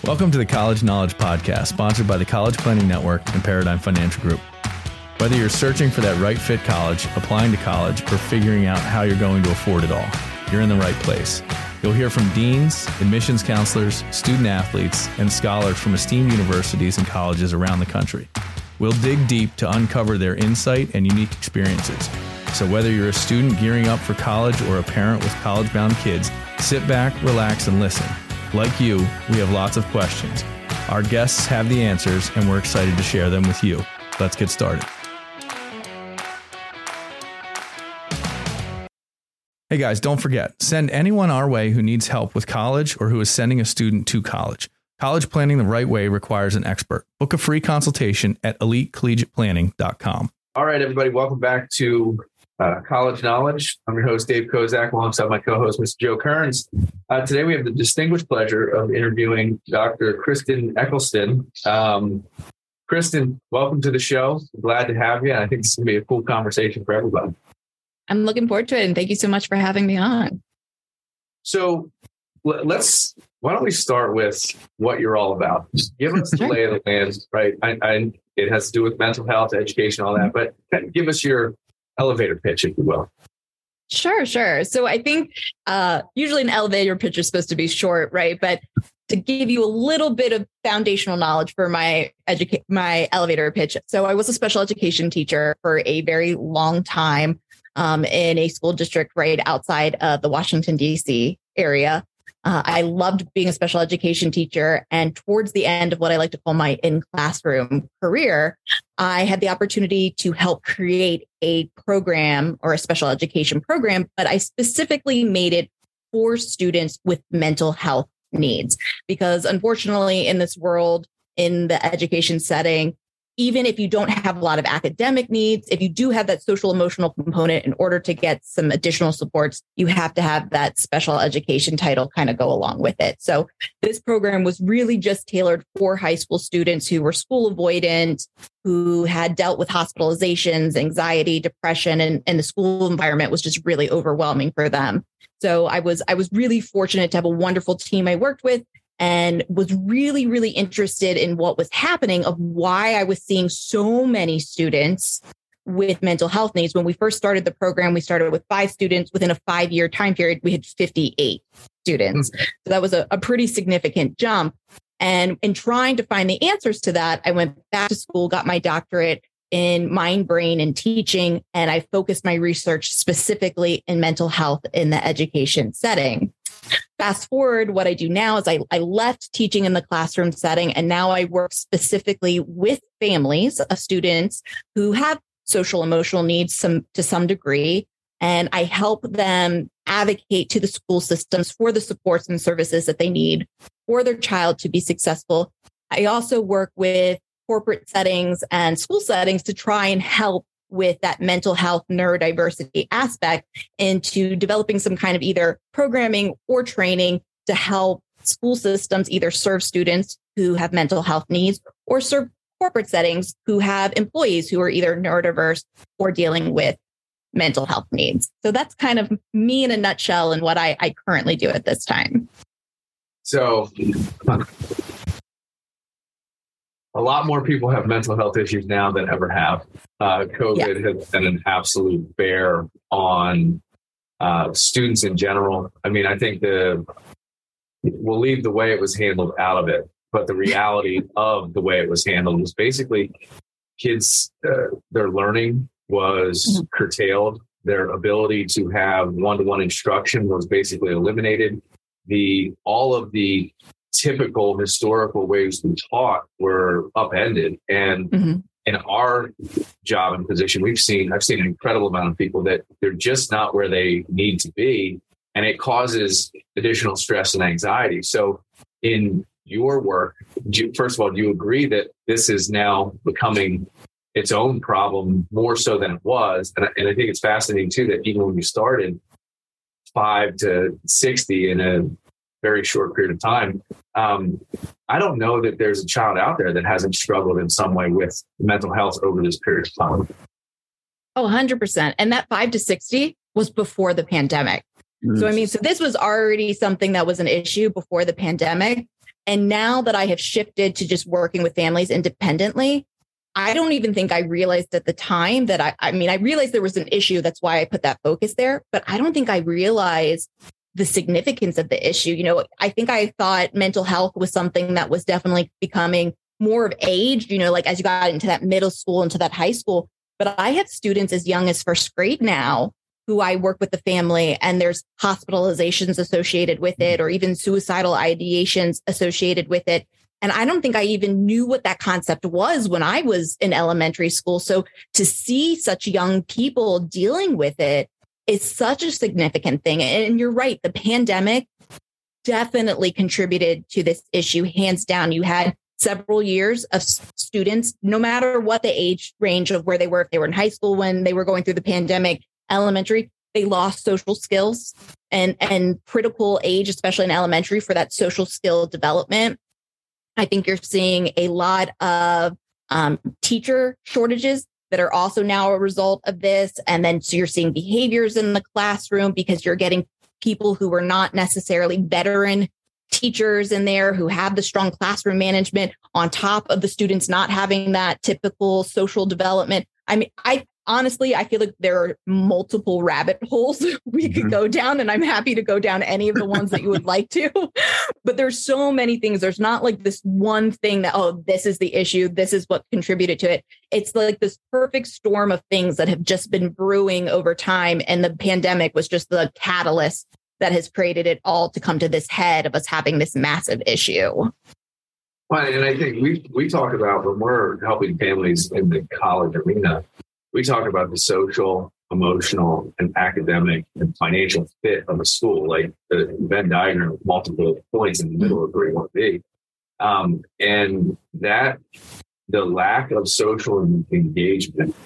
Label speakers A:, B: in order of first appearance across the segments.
A: Welcome to the College Knowledge Podcast, sponsored by the College Planning Network and Paradigm Financial Group. Whether you're searching for that right fit college, applying to college, or figuring out how you're going to afford it all, you're in the right place. You'll hear from deans, admissions counselors, student athletes, and scholars from esteemed universities and colleges around the country. We'll dig deep to uncover their insight and unique experiences. So whether you're a student gearing up for college or a parent with college-bound kids, sit back, relax, and listen. Like you, we have lots of questions. Our guests have the answers, and we're excited to share them with you. Let's get started. Hey guys, don't forget, send anyone our way who needs help with college or who is sending a student to college. College planning the right way requires an expert. Book a free consultation at elitecollegiateplanning.com. All right, everybody, welcome back to College Knowledge. I'm your host, Dave Kozak, alongside my co-host, Mr. Joe Kearns. Today, we have the distinguished pleasure of interviewing Dr. Kristen Eccleston. Kristen, welcome to the show. I'm glad to have you. And I think this is going to be a cool conversation for everybody.
B: I'm looking forward to it. And thank you so much for having me on.
A: So why don't we start with what you're all about? Give us the lay of the land, right? It has to do with mental health, education, all that, but give us your elevator pitch, if you will.
B: Sure. So I think usually an elevator pitch is supposed to be short, right? But to give you a little bit of foundational knowledge for my elevator pitch. So I was a special education teacher for a very long time in a school district right outside of the Washington, D.C. area. I loved being a special education teacher. And towards the end of what I like to call my in-classroom career, I had the opportunity to help create a program or a special education program, but I specifically made it for students with mental health needs. Because unfortunately, in this world, in the education setting, even if you don't have a lot of academic needs, if you do have that social emotional component, in order to get some additional supports, you have to have that special education title kind of go along with it. So this program was really just tailored for high school students who were school avoidant, who had dealt with hospitalizations, anxiety, depression, and the school environment was just really overwhelming for them. So I was really fortunate to have a wonderful team I worked with, and was really, really interested in what was happening, of why I was seeing so many students with mental health needs. When we first started the program, we started with 5 students. Within a 5-year time period, we had 58 students. So that was a pretty significant jump. And in trying to find the answers to that, I went back to school, got my doctorate in mind, brain, and teaching. And I focused my research specifically in mental health in the education setting. Fast forward, what I do now is I left teaching in the classroom setting, and now I work specifically with families of students who have social emotional needs to some degree, and I help them advocate to the school systems for the supports and services that they need for their child to be successful. I also work with corporate settings and school settings to try and help with that mental health neurodiversity aspect into developing some kind of either programming or training to help school systems either serve students who have mental health needs or serve corporate settings who have employees who are either neurodiverse or dealing with mental health needs. So that's kind of me in a nutshell and what I currently do at this time.
A: So a lot more people have mental health issues now than ever have. COVID has been an absolute bear on students in general. I mean, I think we'll leave the way it was handled out of it, but the reality of the way it was handled was basically kids, their learning was curtailed. Their ability to have one-to-one instruction was basically eliminated. All of the typical historical ways we taught were upended. And in our job and position, I've seen an incredible amount of people that they're just not where they need to be. And it causes additional stress and anxiety. So in your work, first of all, do you agree that this is now becoming its own problem more so than it was? And I think it's fascinating too, that even when you started 5 to 60 in a very short period of time, I don't know that there's a child out there that hasn't struggled in some way with mental health over this period of time.
B: Oh, 100%. And that 5 to 60 was before the pandemic. So, I mean, so this was already something that was an issue before the pandemic. And now that I have shifted to just working with families independently, I don't even think I realized at the time that I realized there was an issue. That's why I put that focus there. But I don't think I realized the significance of the issue. I think I thought mental health was something that was definitely becoming more of age, like as you got into that middle school, into that high school. But I have students as young as first grade now who I work with the family, and there's hospitalizations associated with it, or even suicidal ideations associated with it. And I don't think I even knew what that concept was when I was in elementary school. So to see such young people dealing with it is such a significant thing. And you're right, the pandemic definitely contributed to this issue, hands down. You had several years of students, no matter what the age range of where they were, if they were in high school when they were going through the pandemic, elementary, they lost social skills and critical age, especially in elementary, for that social skill development. I think you're seeing a lot of teacher shortages that are also now a result of this. And then so you're seeing behaviors in the classroom because you're getting people who are not necessarily veteran teachers in there who have the strong classroom management on top of the students not having that typical social development. I feel like there are multiple rabbit holes we could go down, and I'm happy to go down any of the ones that you would like to. But there's so many things. There's not like this one thing that, this is the issue. This is what contributed to it. It's like this perfect storm of things that have just been brewing over time. And the pandemic was just the catalyst that has created it all to come to this head of us having this massive issue.
A: Well, and I think we talk about when we're helping families in the college arena, we talk about the social, emotional, and academic and financial fit of a school, like the Venn diagram with multiple points in the middle of where you want to be. And that the lack of social engagement,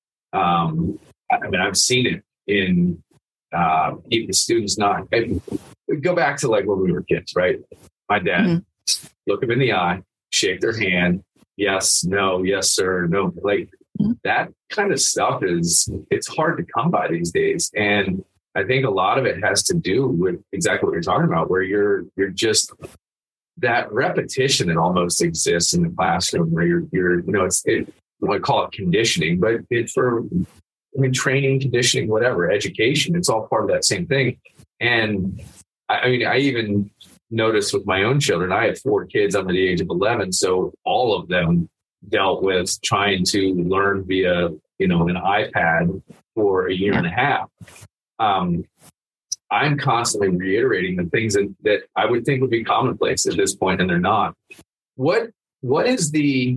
A: I've seen it in even students not. Go back to like when we were kids, right? My dad, look them in the eye, shake their hand, yes, no, yes, sir, no, like. That kind of stuff it's hard to come by these days. And I think a lot of it has to do with exactly what you're talking about, where you're just that repetition that almost exists in the classroom where you're I call it conditioning, but it's training, conditioning, whatever, education, it's all part of that same thing. And I even noticed with my own children, I have 4 kids under the age of 11. So all of them dealt with trying to learn via, an iPad for a year and a half. I'm constantly reiterating the things that I would think would be commonplace at this point, and they're not. What is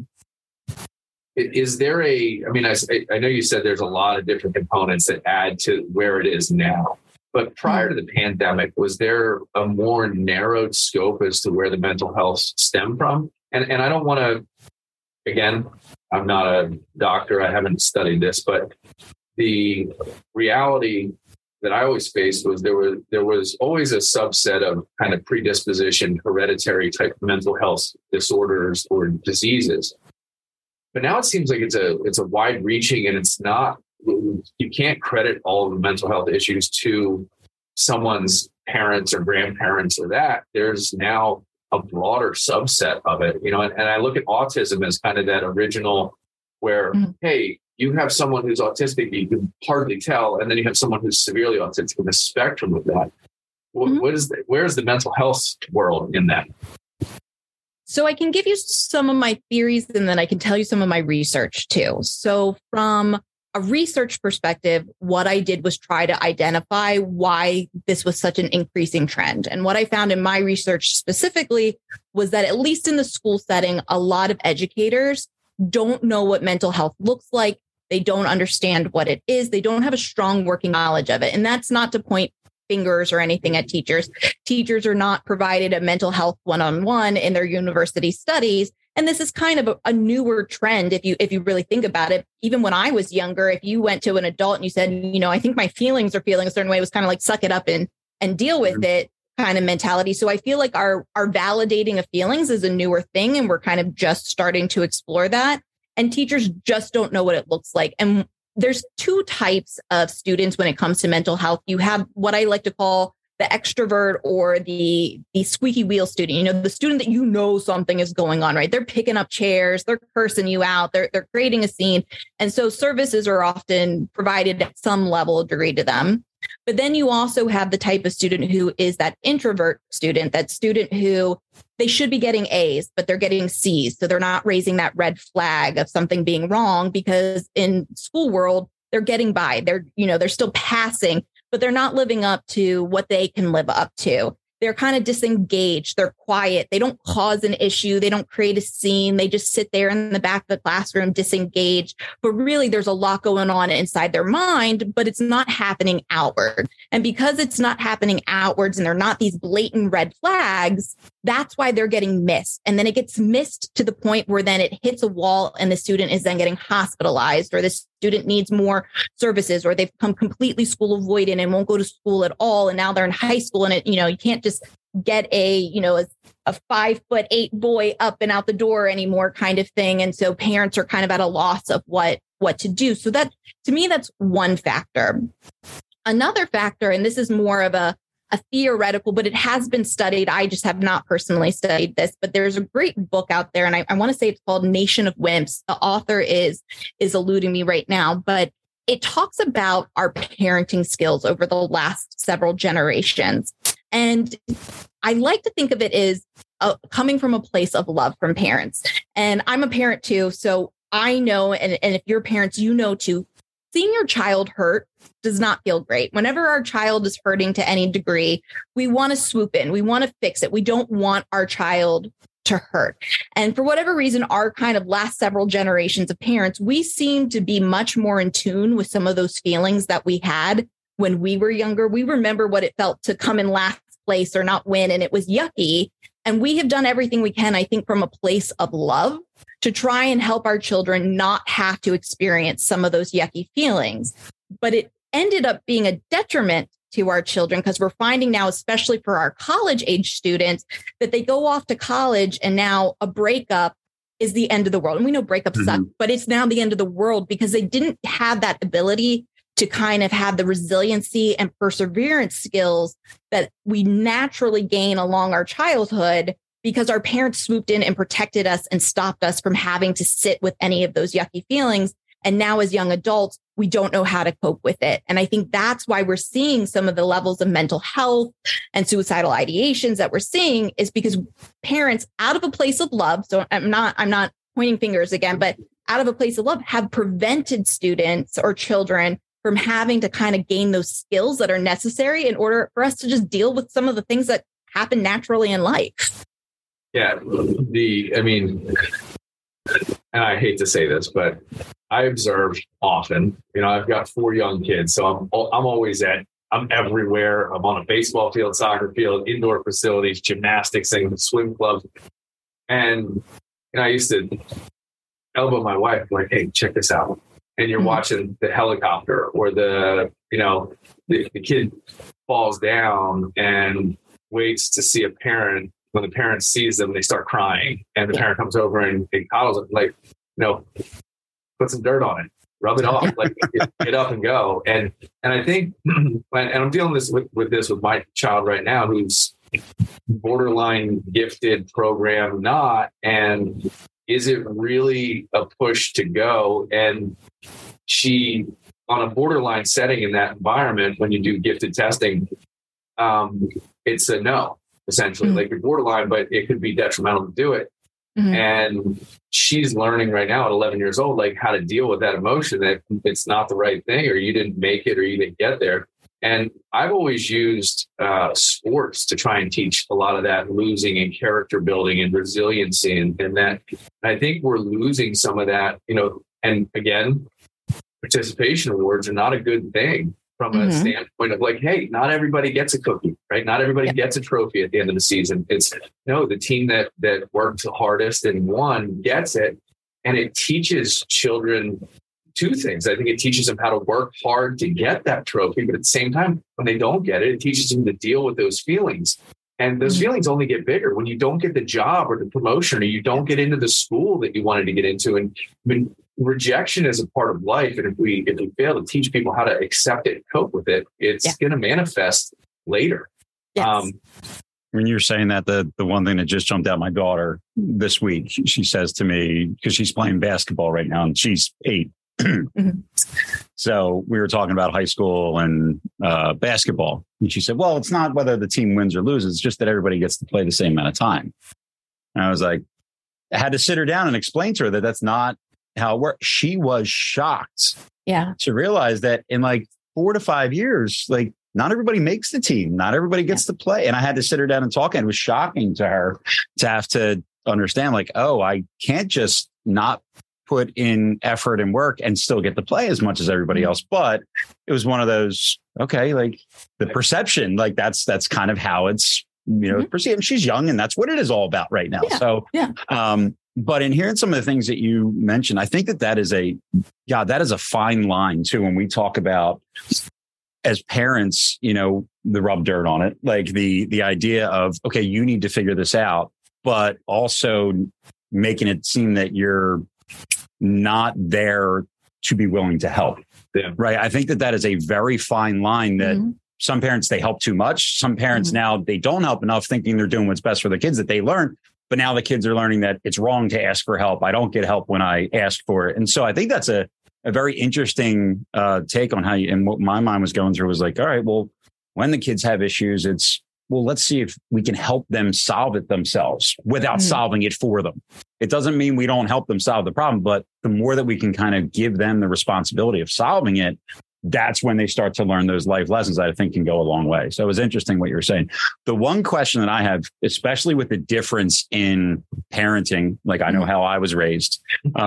A: there I know you said there's a lot of different components that add to where it is now, but prior to the pandemic, was there a more narrowed scope as to where the mental health stemmed from? And I don't want to, again, I'm not a doctor. I haven't studied this, but the reality that I always faced was there was always a subset of kind of predisposition, hereditary type mental health disorders or diseases. But now it seems like it's a wide reaching, and it's not, you can't credit all of the mental health issues to someone's parents or grandparents or that. There's now a broader subset of it, and I look at autism as kind of that original where, hey, you have someone who's autistic, you can hardly tell, and then you have someone who's severely autistic in the spectrum of that. Where's the mental health world in that?
B: So I can give you some of my theories, and then I can tell you some of my research too. So from a research perspective, what I did was try to identify why this was such an increasing trend. And what I found in my research specifically was that at least in the school setting, a lot of educators don't know what mental health looks like. They don't understand what it is. They don't have a strong working knowledge of it. And that's not to point fingers or anything at teachers. Teachers are not provided a mental health one-on-one in their university studies. And this is kind of a newer trend. If you really think about it, even when I was younger, if you went to an adult and you said, I think my feelings are feeling a certain way, it was kind of like suck it up and deal with it kind of mentality. So I feel like our validating of feelings is a newer thing, and we're kind of just starting to explore that. And teachers just don't know what it looks like. And there's 2 types of students when it comes to mental health. You have what I like to call the extrovert or the squeaky wheel student, the student that something is going on, right? They're picking up chairs, they're cursing you out, they're creating a scene. And so services are often provided at some level of degree to them. But then you also have the type of student who is that introvert student, that student who they should be getting A's, but they're getting C's. So they're not raising that red flag of something being wrong, because in school world, they're getting by. They're still passing, but they're not living up to what they can live up to. They're kind of disengaged. They're quiet. They don't cause an issue. They don't create a scene. They just sit there in the back of the classroom, disengaged. But really, there's a lot going on inside their mind, but it's not happening outward. And because it's not happening outwards and they're not these blatant red flags, that's why they're getting missed. And then it gets missed to the point where then it hits a wall and the student is then getting hospitalized, or the student needs more services, or they've become completely school avoidant and won't go to school at all. And now they're in high school, and you can't just get a 5'8" boy up and out the door anymore kind of thing. And so parents are kind of at a loss of what to do. So that, to me, that's one factor. Another factor, and this is more of a theoretical, but it has been studied. I just have not personally studied this, but there's a great book out there, and I want to say it's called Nation of Wimps. The author is eluding me right now, but it talks about our parenting skills over the last several generations. And I like to think of it as coming from a place of love from parents. And I'm a parent too, so I know, and if you're parents, too, seeing your child hurt does not feel great. Whenever our child is hurting to any degree, we want to swoop in. We want to fix it. We don't want our child to hurt. And for whatever reason, our kind of last several generations of parents, we seem to be much more in tune with some of those feelings that we had when we were younger. We remember what it felt to come in last place or not win, and it was yucky. And we have done everything we can, I think, from a place of love to try and help our children not have to experience some of those yucky feelings. But it ended up being a detriment to our children, because we're finding now, especially for our college age students, that they go off to college and now a breakup is the end of the world. And we know breakups suck, but it's now the end of the world because they didn't have that ability to kind of have the resiliency and perseverance skills that we naturally gain along our childhood, because our parents swooped in and protected us and stopped us from having to sit with any of those yucky feelings. And now as young adults, we don't know how to cope with it. And I think that's why we're seeing some of the levels of mental health and suicidal ideations that we're seeing, is because parents, out of a place of love, so I'm not pointing fingers again, but out of a place of love, have prevented students or children from having to kind of gain those skills that are necessary in order for us to just deal with some of the things that happen naturally in life.
A: Yeah. And I hate to say this, but I observe often, I've got 4 young kids, so I'm everywhere. I'm on a baseball field, soccer field, indoor facilities, gymnastics, and swim clubs. And I used to elbow my wife, like, hey, check this out. And you're watching the helicopter, or the kid falls down and waits to see a parent. When the parent sees them, they start crying, and the parent comes over and coddles them, like, put some dirt on it, rub it off, like, get up and go. And I think, and I'm dealing with my child right now, who's borderline gifted, program not, and is it really a push to go? And she, on a borderline setting in that environment, when you do gifted testing, it's a no. Essentially, like, you're borderline, but it could be detrimental to do it. And she's learning right now at 11 years old, like, how to deal with that emotion, that it's not the right thing, or you didn't make it, or you didn't get there. And I've always used sports to try and teach a lot of that losing and character building and resiliency. And that, I think we're losing some of that, and again, participation awards are not a good thing. From a standpoint of, like, hey, not everybody gets a cookie, right? Not everybody gets a trophy at the end of the season. It's the team that worked the hardest and won gets it. And it teaches children 2 things. I think it teaches them how to work hard to get that trophy, but at the same time, when they don't get it, it teaches them to deal with those feelings. And those feelings only get bigger when you don't get the job or the promotion, or you don't get into the school that you wanted to get into. And rejection is a part of life. And if we fail to teach people how to accept it and cope with it, it's going to manifest later.
B: Yes.
C: When you're saying that, the one thing that just jumped out, my daughter this week, she says to me, because she's playing basketball right now and she's 8. So we were talking about high school and basketball. And she said, well, it's not whether the team wins or loses. It's just that everybody gets to play the same amount of time. And I was like, I had to sit her down and explain to her that that's not how it works. She was shocked to realize that in like 4 to 5 years, like not everybody makes the team. Not everybody gets to play. And I had to sit her down and talk. And it was shocking to her to have to understand like, oh, I can't just not put in effort and work and still get to play as much as everybody else. But it was one of those, okay, like the perception, like that's kind of how it's, perceived. And she's young and that's what it is all about right now. But in hearing some of the things that you mentioned, I think that is a fine line too. When we talk about as parents, the rub dirt on it, like the idea of, okay, you need to figure this out, but also making it seem that you're not there to be willing to help. Yeah. Right. I think that is a very fine line that some parents, they help too much. Some parents now they don't help enough thinking they're doing what's best for their kids that they learn. But now the kids are learning that it's wrong to ask for help. I don't get help when I ask for it. And so I think that's a very interesting take on how you, and what my mind was going through was like, all right, well, when the kids have issues, it's, well, let's see if we can help them solve it themselves without solving it for them. It doesn't mean we don't help them solve the problem, but the more that we can kind of give them the responsibility of solving it, that's when they start to learn those life lessons that I think can go a long way. So it was interesting what you were saying. The one question that I have, especially with the difference in parenting, like I know how I was raised.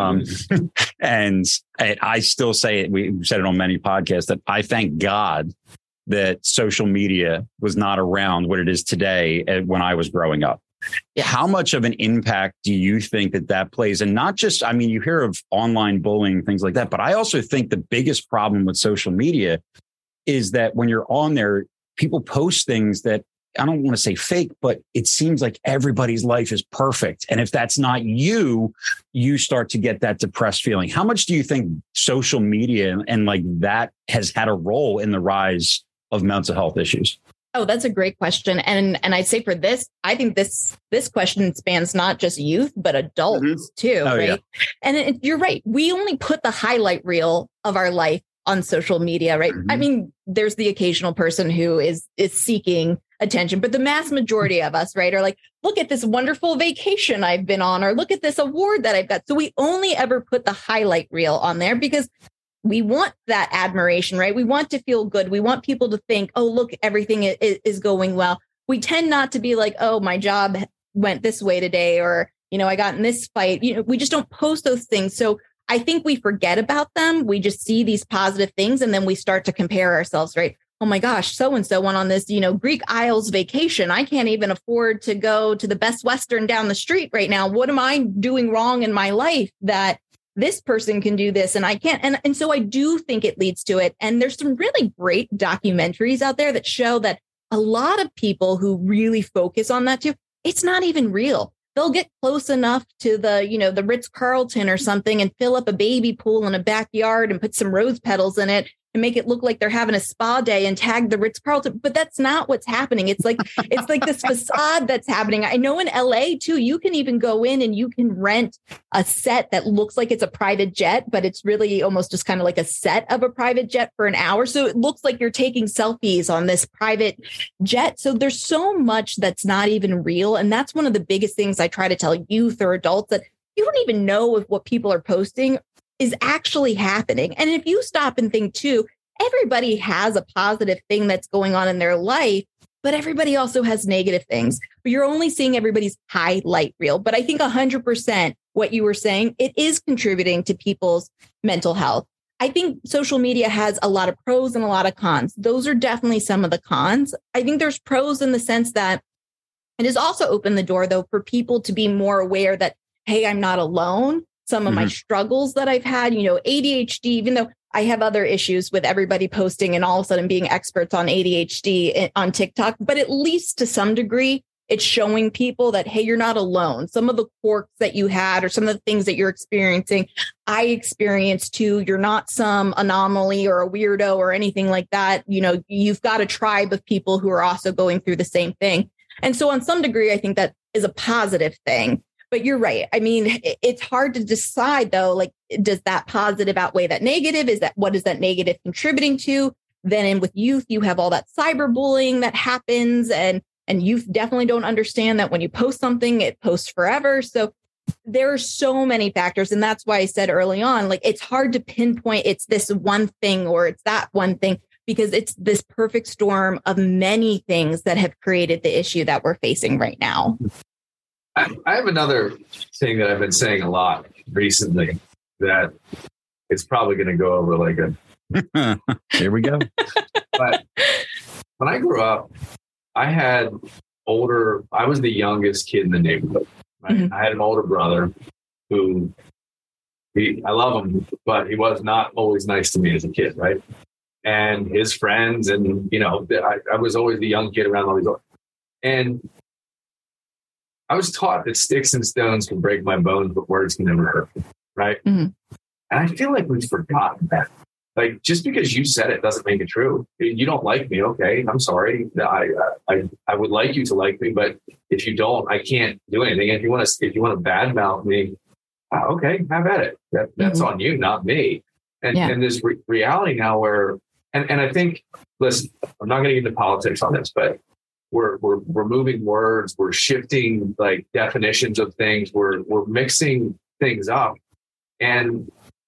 C: And I still say it, we've said it on many podcasts, that I thank God that social media was not around what it is today when I was growing up. How much of an impact do you think that plays? And not just, I mean, you hear of online bullying, things like that, but I also think the biggest problem with social media is that when you're on there, people post things that, I don't want to say fake, but it seems like everybody's life is perfect. And if that's not you, you start to get that depressed feeling. How much do you think social media and like that has had a role in the rise of mental health issues?
B: Oh, that's a great question. And I'd say for this, I think this question spans not just youth, but adults too, right? Yeah. And you're right. We only put the highlight reel of our life on social media, right? I mean, there's the occasional person who is seeking attention, but the mass majority of us, right, are like, look at this wonderful vacation I've been on, or look at this award that I've got. So we only ever put the highlight reel on there because we want that admiration, right? We want to feel good. We want people to think, oh, look, everything is going well. We tend not to be like, oh, my job went this way today, or, I got in this fight. We just don't post those things. So I think we forget about them. We just see these positive things and then we start to compare ourselves, right? Oh my gosh, so-and-so went on this, Greek Isles vacation. I can't even afford to go to the Best Western down the street right now. What am I doing wrong in my life that this person can do this and I can't? And so I do think it leads to it. And there's some really great documentaries out there that show that a lot of people who really focus on that too, it's not even real. They'll get close enough to the Ritz-Carlton or something and fill up a baby pool in a backyard and put some rose petals in it and make it look like they're having a spa day and tag the Ritz-Carlton. But that's not what's happening. It's like this facade that's happening. I know in LA too, you can even go in and you can rent a set that looks like it's a private jet, but it's really almost just kind of like a set of a private jet for an hour. So it looks like you're taking selfies on this private jet. So there's so much that's not even real. And that's one of the biggest things I try to tell youth or adults, that you don't even know if what people are posting is actually happening. And if you stop and think too, everybody has a positive thing that's going on in their life, but everybody also has negative things. But you're only seeing everybody's highlight reel. But I think 100% what you were saying, it is contributing to people's mental health. I think social media has a lot of pros and a lot of cons. Those are definitely some of the cons. I think there's pros in the sense that it has also opened the door, though, for people to be more aware that, hey, I'm not alone. Some of my struggles that I've had, ADHD, even though I have other issues with everybody posting and all of a sudden being experts on ADHD on TikTok, but at least to some degree, it's showing people that, hey, you're not alone. Some of the quirks that you had or some of the things that you're experiencing, I experienced too. You're not some anomaly or a weirdo or anything like that. You know, you've got a tribe of people who are also going through the same thing. And so on some degree, I think that is a positive thing. But you're right. I mean, it's hard to decide, though, like, does that positive outweigh that negative? What is that negative contributing to? Then with youth, you have all that cyberbullying that happens, and youth definitely don't understand that when you post something, it posts forever. So there are so many factors. And that's why I said early on, like, it's hard to pinpoint it's this one thing or it's that one thing, because it's this perfect storm of many things that have created the issue that we're facing right now.
A: I have another thing that I've been saying a lot recently that it's probably going to go over like a...
C: Here we go.
A: But when I grew up, I was the youngest kid in the neighborhood. Right? Mm-hmm. I had an older brother who, I love him, but he was not always nice to me as a kid, right? And his friends, and, you know, I was always the young kid around all these. And I was taught that sticks and stones can break my bones, but words can never hurt me, right? Mm-hmm. And I feel like we've forgotten that. Like, just because you said it doesn't make it true. You don't like me, okay? I'm sorry. I would like you to like me, but if you don't, I can't do anything. If you want to badmouth me, okay, have at it. That's on you, not me. And this reality now where, and I think, listen, I'm not going to get into politics on this, but we're moving words, we're shifting like definitions of things, we're mixing things up, and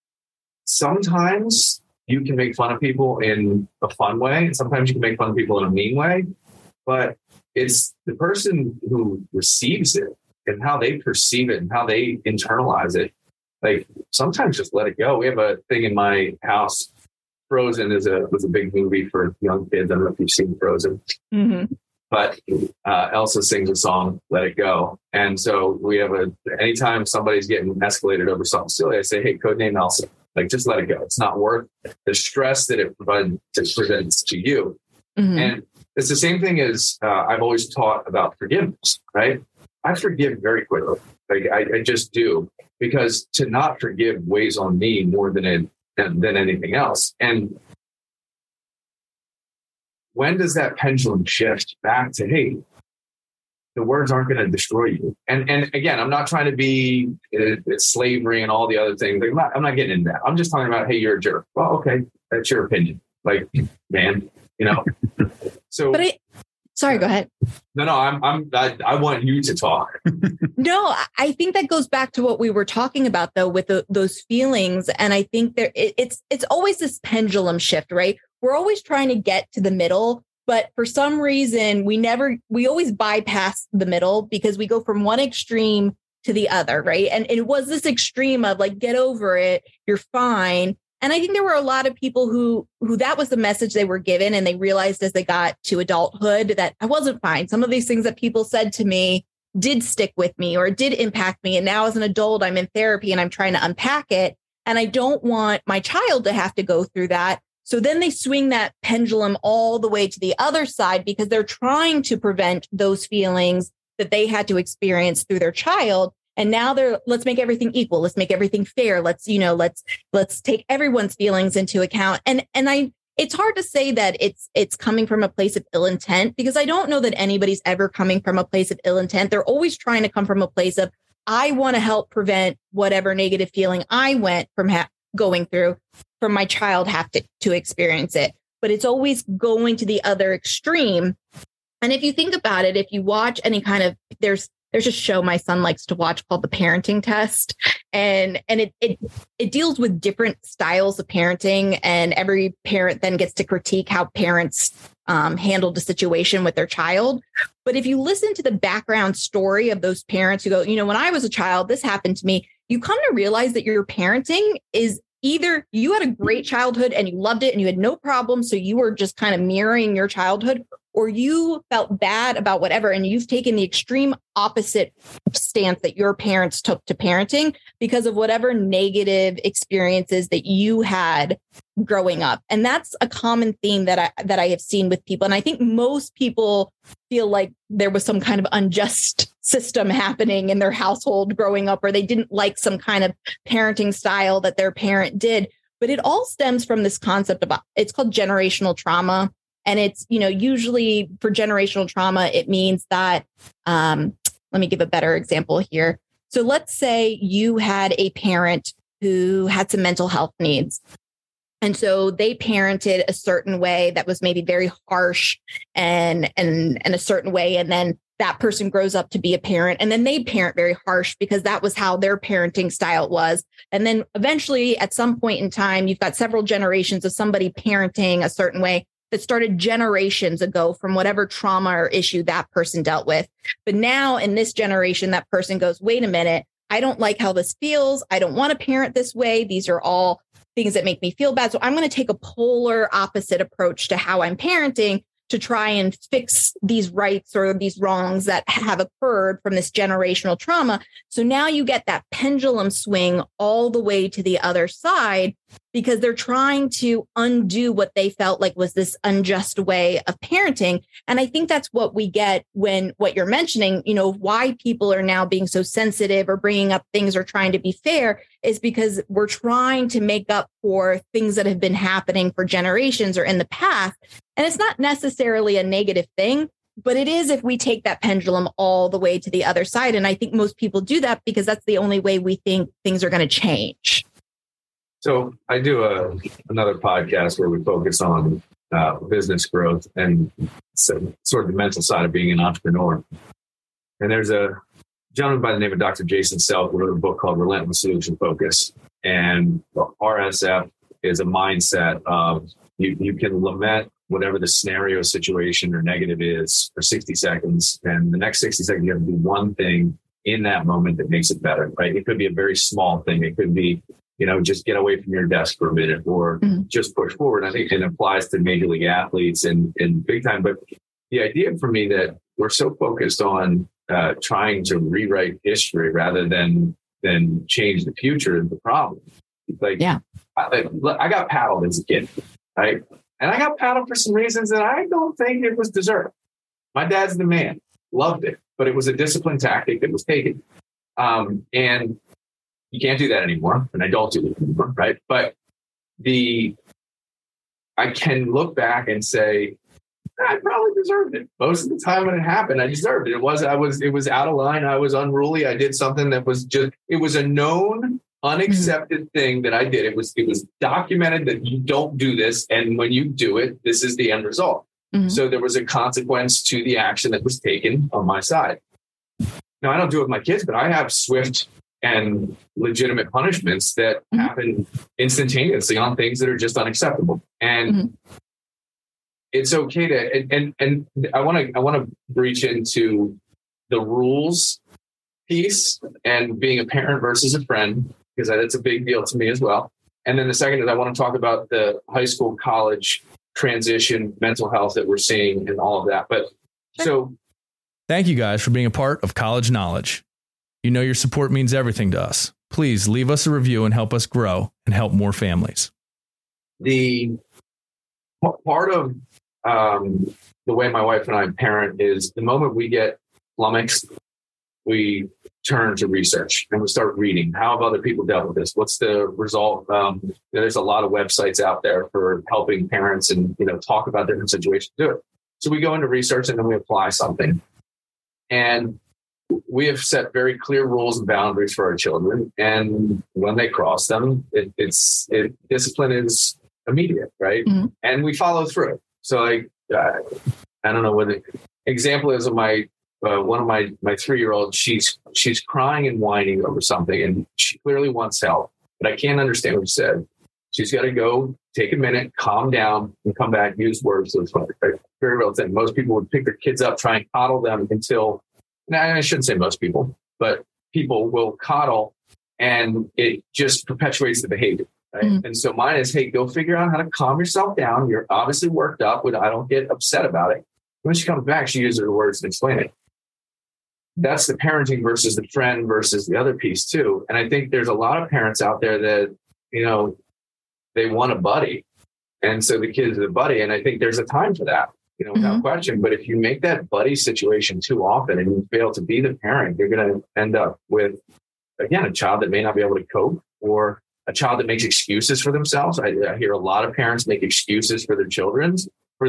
A: sometimes you can make fun of people in a fun way, and sometimes you can make fun of people in a mean way, but it's the person who receives it and how they perceive it and how they internalize it. Like, sometimes just let it go. We have a thing in my house. Frozen was a big movie for young kids. I don't know if you've seen Frozen. Mm-hmm. But Elsa sings a song, Let It Go. And so we have anytime somebody's getting escalated over something silly, I say, hey, codename Elsa. Like, just let it go. It's not worth the stress that it presents to you. Mm-hmm. And it's the same thing as I've always taught about forgiveness, right? I forgive very quickly. Like, I just do, because to not forgive weighs on me more than anything else. And when does that pendulum shift back to, hey, the words aren't going to destroy you? And again, I'm not trying to be it's slavery and all the other things. I'm not getting into that. I'm just talking about, hey, you're a jerk. Well, okay, that's your opinion. Like, man, you know. So,
B: sorry, go ahead.
A: No, I want you to talk.
B: No, I think that goes back to what we were talking about, though, with those feelings. And I think it's always this pendulum shift, right? We're always trying to get to the middle, but for some reason, we always bypass the middle because we go from one extreme to the other, right? And it was this extreme of like, get over it, you're fine. And I think there were a lot of people who that was the message they were given, and they realized as they got to adulthood that I wasn't fine. Some of these things that people said to me did stick with me or did impact me. And now as an adult, I'm in therapy and I'm trying to unpack it. And I don't want my child to have to go through that. So then they swing that pendulum all the way to the other side because they're trying to prevent those feelings that they had to experience through their child. And now let's make everything equal. Let's make everything fair. Let's take everyone's feelings into account. And it's hard to say that it's coming from a place of ill intent, because I don't know that anybody's ever coming from a place of ill intent. They're always trying to come from a place of, I want to help prevent whatever negative feeling I went from going through from my child have to experience it. But it's always going to the other extreme. And if you think about it, if you watch any kind of, there's a show my son likes to watch called The Parenting Test. And it deals with different styles of parenting. And every parent then gets to critique how parents handled the situation with their child. But if you listen to the background story of those parents who go, when I was a child, this happened to me, you come to realize that your parenting is either you had a great childhood and you loved it and you had no problem, so you were just kind of mirroring your childhood, or you felt bad about whatever, and you've taken the extreme opposite stance that your parents took to parenting because of whatever negative experiences that you had growing up. And that's a common theme that I have seen with people. And I think most people feel like there was some kind of unjust system happening in their household growing up, or they didn't like some kind of parenting style that their parent did. But it all stems from this concept of, it's called generational trauma. And it's, usually for generational trauma, it means that, let me give a better example here. So let's say you had a parent who had some mental health needs. And so they parented a certain way that was maybe very harsh and a certain way. And then that person grows up to be a parent, and then they parent very harsh because that was how their parenting style was. And then eventually at some point in time, you've got several generations of somebody parenting a certain way that started generations ago from whatever trauma or issue that person dealt with. But now in this generation, that person goes, wait a minute, I don't like how this feels. I don't want to parent this way. These are all things that make me feel bad. So I'm going to take a polar opposite approach to how I'm parenting to try and fix these rights or these wrongs that have occurred from this generational trauma. So now you get that pendulum swing all the way to the other side because they're trying to undo what they felt like was this unjust way of parenting. And I think that's what we get when what you're mentioning, why people are now being so sensitive or bringing up things or trying to be fair is because we're trying to make up for things that have been happening for generations or in the past. And it's not necessarily a negative thing, but it is if we take that pendulum all the way to the other side. And I think most people do that because that's the only way we think things are going to change.
A: So I do another podcast where we focus on business growth and sort of the mental side of being an entrepreneur. And there's a gentleman by the name of Dr. Jason Selk who wrote a book called Relentless Solution Focus. And RSF is a mindset of you can lament whatever the scenario, situation, or negative is for 60 seconds. And the next 60 seconds, you have to do one thing in that moment that makes it better, right? It could be a very small thing. It could be, just get away from your desk for a minute or just push forward. I think it applies to major league athletes and big time. But the idea for me that we're so focused on trying to rewrite history rather than change the future is the problem. Like, yeah, I got paddled as a kid, right? And I got paddled for some reasons that I don't think it was deserved. My dad's the man, loved it, but it was a discipline tactic that was taken. And you can't do that anymore. And I don't do it anymore, right? But I can look back and say, I probably deserved it. Most of the time when it happened, I deserved it. It was out of line. I was unruly. I did something that was it was a known, unaccepted thing that I did. It was documented that you don't do this. And when you do it, this is the end result. Mm-hmm. So there was a consequence to the action that was taken on my side. Now, I don't do it with my kids, but I have swift and legitimate punishments that happen instantaneously on things that are just unacceptable. And it's okay to, and I want to reach into the rules piece and being a parent versus a friend, because that's a big deal to me as well. And then the second is I want to talk about the high school, college transition, mental health that we're seeing and all of that. But so
D: thank you guys for being a part of College Knowledge. Your support means everything to us. Please leave us a review and help us grow and help more families.
A: The part of the way my wife and I parent is the moment we get flummoxed, we turn to research and we start reading. How have other people dealt with this? What's the result? There's a lot of websites out there for helping parents and, talk about different situations. Do it. So we go into research and then we apply something. And we have set very clear rules and boundaries for our children. And when they cross them, discipline is immediate, right? Mm-hmm. And we follow through. So I don't know what the example is of my one of my 3-year-old. She's crying and whining over something, and she clearly wants help, but I can't understand what she said. She's got to go take a minute, calm down, and come back. Use words. So it's very real thing. Most people would pick their kids up, try and coddle them until. Now, I shouldn't say most people, but people will coddle, and it just perpetuates the behavior. Right? Mm-hmm. And so mine is, hey, go figure out how to calm yourself down. You're obviously worked up. I don't get upset about it. When she comes back, she uses her words and explain it. That's the parenting versus the friend versus the other piece too. And I think there's a lot of parents out there that, they want a buddy. And so the kid is a buddy. And I think there's a time for that, without question. But if you make that buddy situation too often and you fail to be the parent, you're going to end up with, again, a child that may not be able to cope, or a child that makes excuses for themselves. I hear a lot of parents make excuses for their children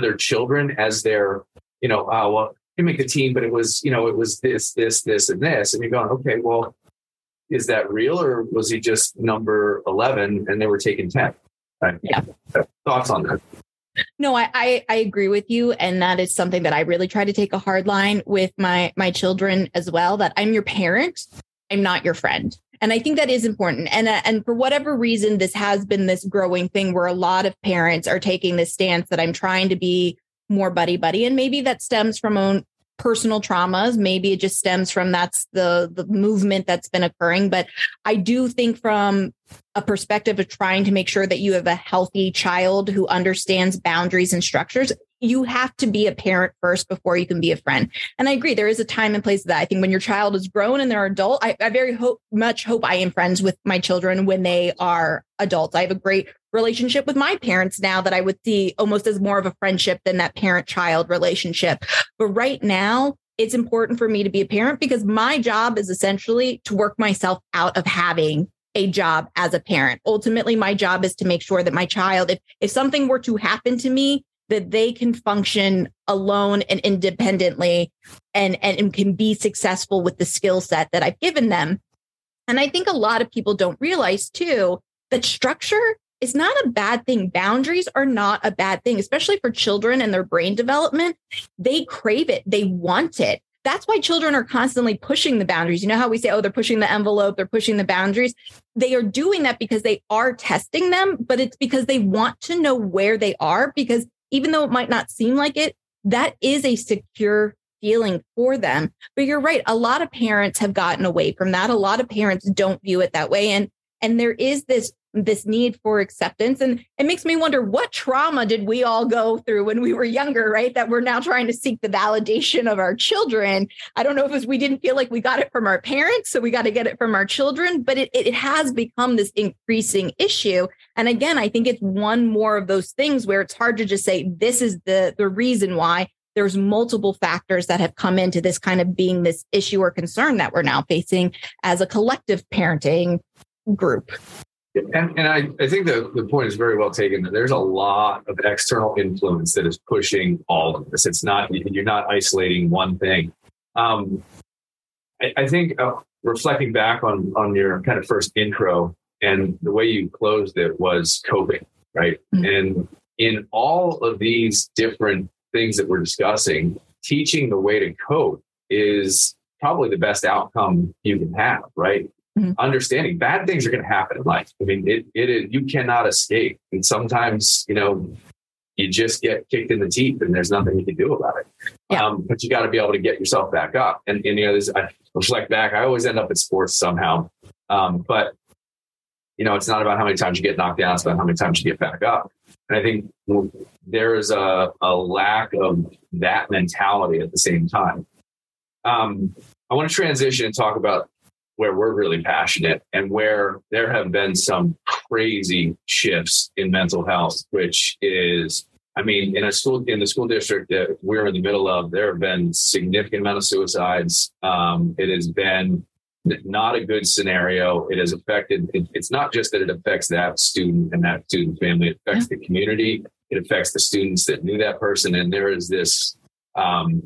A: as their, well, you make the team, but it was this, and this. And you're going, okay, well, is that real? Or was he just number 11 and they were taking 10? Right? Yeah. Thoughts on that?
B: No, I agree with you. And that is something that I really try to take a hard line with my children as well, that I'm your parent. I'm not your friend. And I think that is important. And for whatever reason, this has been this growing thing where a lot of parents are taking this stance that I'm trying to be more buddy. And maybe that stems from own personal traumas. Maybe it just stems from that's the movement that's been occurring. But I do think from a perspective of trying to make sure that you have a healthy child who understands boundaries and structures, you have to be a parent first before you can be a friend. And I agree, there is a time and place for that. I think when your child is grown and they're adult, I very much hope I am friends with my children when they are adults. I have a great relationship with my parents now that I would see almost as more of a friendship than that parent-child relationship. But right now, it's important for me to be a parent because my job is essentially to work myself out of having a job as a parent. Ultimately, my job is to make sure that my child, if something were to happen to me, that they can function alone and independently and can be successful with the skill set that I've given them. And I think a lot of people don't realize too, that structure is not a bad thing. Boundaries are not a bad thing, especially for children and their brain development. They crave it. They want it. That's why children are constantly pushing the boundaries. You know how we say, oh, they're pushing the envelope, they're pushing the boundaries. They are doing that because they are testing them, but it's because they want to know where they are, because even though it might not seem like it, that is a secure feeling for them. But you're right. A lot of parents have gotten away from that. A lot of parents don't view it that way. And there is this need for acceptance. And it makes me wonder, what trauma did we all go through when we were younger, right? That we're now trying to seek the validation of our children. I don't know if it was we didn't feel like we got it from our parents, so we got to get it from our children, but it has become this increasing issue. And again, I think it's one more of those things where it's hard to just say, this is the reason why. There's multiple factors that have come into this kind of being this issue or concern that we're now facing as a collective parenting group.
A: And I think the point is very well taken. That there's a lot of external influence that is pushing all of this. It's not, you're not isolating one thing. I think reflecting back on your kind of first intro and the way you closed it was coping, right? Mm-hmm. And in all of these different things that we're discussing, teaching the way to cope is probably the best outcome you can have, right? Mm-hmm. Understanding bad things are going to happen in life. I mean, it is, you cannot escape. And sometimes, you just get kicked in the teeth and there's nothing you can do about it. Yeah. But you got to be able to get yourself back up. And I reflect back, I always end up in sports somehow. But it's not about how many times you get knocked down. It's about how many times you get back up. And I think there is a lack of that mentality at the same time. I want to transition and talk about where we're really passionate and where there have been some crazy shifts in mental health, which is, in the school district that we're in the middle of, there have been significant amount of suicides. It has been not a good scenario. It has affected, it's not just that it affects that student and that student family, it affects the community. It affects the students that knew that person. And there is this, and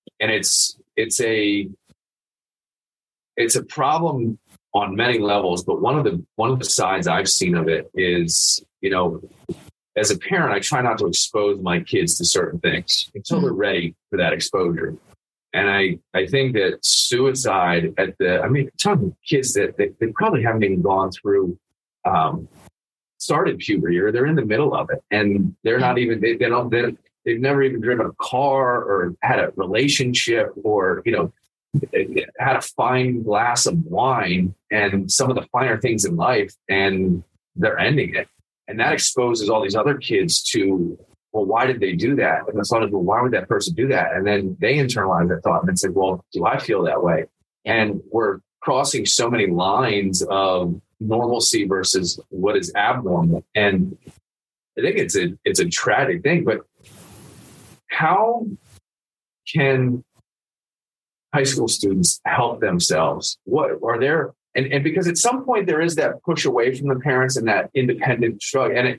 A: it's a problem on many levels, but one of the sides I've seen of it is, as a parent, I try not to expose my kids to certain things until they're ready for that exposure. And I think that suicide talking kids that they probably haven't even gone through, started puberty, or they're in the middle of it, and they're not even, they've never even driven a car or had a relationship or, had a fine glass of wine and some of the finer things in life, and they're ending it. And that exposes all these other kids to well, why did they do that? And the thought is, well, why would that person do that? And then they internalize that thought and then say, well, do I feel that way? And we're crossing so many lines of normalcy versus what is abnormal. And I think it's a tragic thing, but how can high school students help themselves? What are there? And because at some point there is that push away from the parents and that independent struggle. And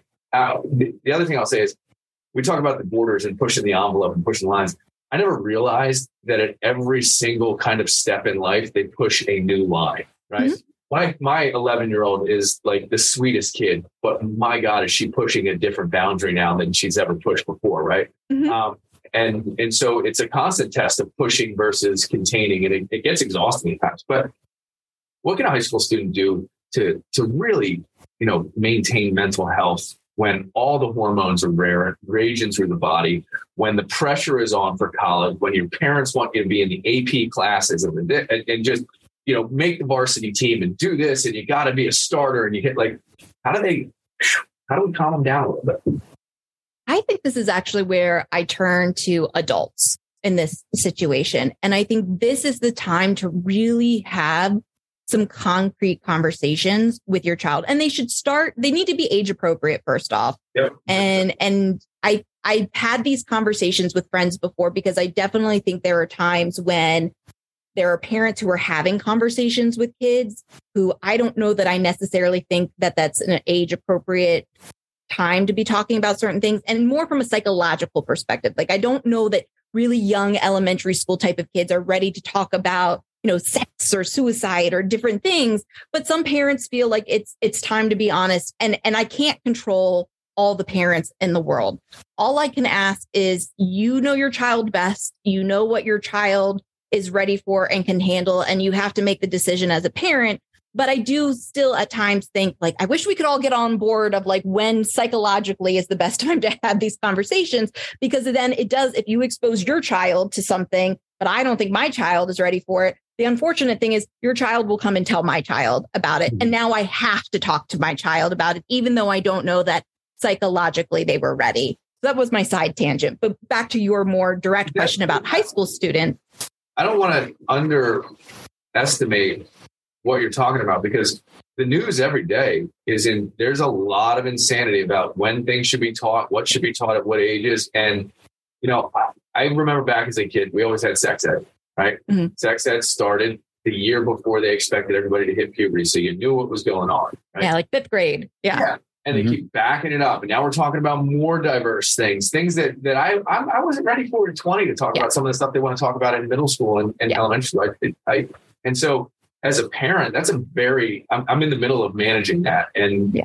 A: the other thing I'll say is, we talk about the borders and pushing the envelope and pushing the lines. I never realized that at every single kind of step in life, they push a new line, right? Mm-hmm. My 11-year-old is like the sweetest kid, but my God, is she pushing a different boundary now than she's ever pushed before, right? Mm-hmm. And so it's a constant test of pushing versus containing, and it gets exhausting at times. But what can a high school student do to really, maintain mental health when all the hormones are raging through the body, when the pressure is on for college, when your parents want you to be in the AP classes and just, make the varsity team and do this, and you got to be a starter, and you hit how do we calm them down a little bit?
B: I think this is actually where I turn to adults in this situation. And I think this is the time to really have some concrete conversations with your child. And they need to be age appropriate first off.
A: Yep.
B: And I've had these conversations with friends before, because I definitely think there are times when there are parents who are having conversations with kids who I don't know that I necessarily think that that's an age appropriate time to be talking about certain things, and more from a psychological perspective. Like, I don't know that really young elementary school type of kids are ready to talk about, sex or suicide or different things. But some parents feel like it's time to be honest. And I can't control all the parents in the world. All I can ask is, your child best, what your child is ready for and can handle, and you have to make the decision as a parent. But I do still at times think I wish we could all get on board of when psychologically is the best time to have these conversations, because then it does, if you expose your child to something, but I don't think my child is ready for it. The unfortunate thing is your child will come and tell my child about it. And now I have to talk to my child about it, even though I don't know that psychologically they were ready. So that was my side tangent. But back to your more direct question about high school students.
A: I don't want to underestimate what you're talking about, because the news every day there's a lot of insanity about when things should be taught, what should be taught at what ages. And, I remember back as a kid, we always had sex ed, right? Mm-hmm. Sex ed started the year before they expected everybody to hit puberty. So you knew what was going on. Right?
B: Yeah, like 5th grade. Yeah.
A: And they keep backing it up. And now we're talking about more diverse things that I wasn't ready for at 20 to talk about some of the stuff they want to talk about in middle school and elementary school. And so as a parent, that's I'm in the middle of managing that. And,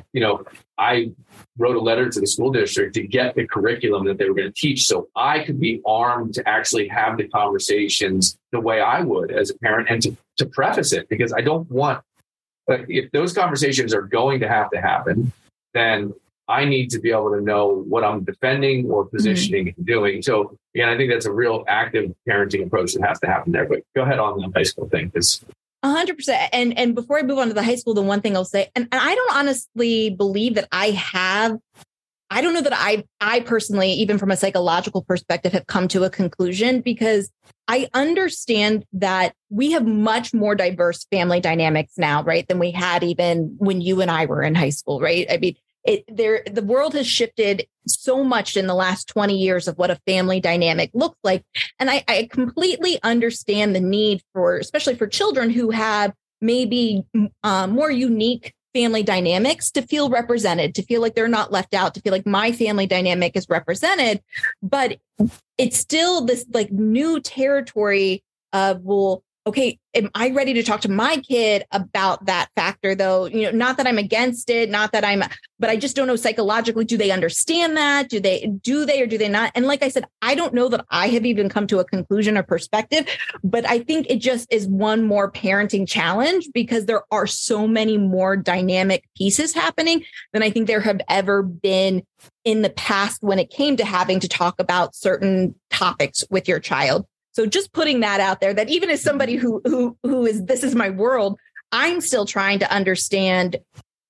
A: I wrote a letter to the school district to get the curriculum that they were going to teach, so I could be armed to actually have the conversations the way I would as a parent, and to preface it, because I don't want, if those conversations are going to have to happen, then I need to be able to know what I'm defending or positioning and doing. So again, I think that's a real active parenting approach that has to happen there. But go ahead on the high school thing, because
B: 100%. And before I move on to the high school, the one thing I'll say, and I don't honestly believe that I don't know that I personally, even from a psychological perspective, have come to a conclusion, because I understand that we have much more diverse family dynamics now, right, than we had even when you and I were in high school, right? I mean, the world has shifted so much in the last 20 years of what a family dynamic looks like. And I completely understand the need for, especially for children who have maybe more unique family dynamics, to feel represented, to feel like they're not left out, to feel like my family dynamic is represented. But it's still this new territory of, well, okay, am I ready to talk to my kid about that factor, though? Not that I'm against it, but I just don't know psychologically, do they understand that? Do they or do they not? And like I said, I don't know that I have even come to a conclusion or perspective, but I think it just is one more parenting challenge, because there are so many more dynamic pieces happening than I think there have ever been in the past when it came to having to talk about certain topics with your child. So just putting that out there, that even as somebody who is, this is my world, I'm still trying to understand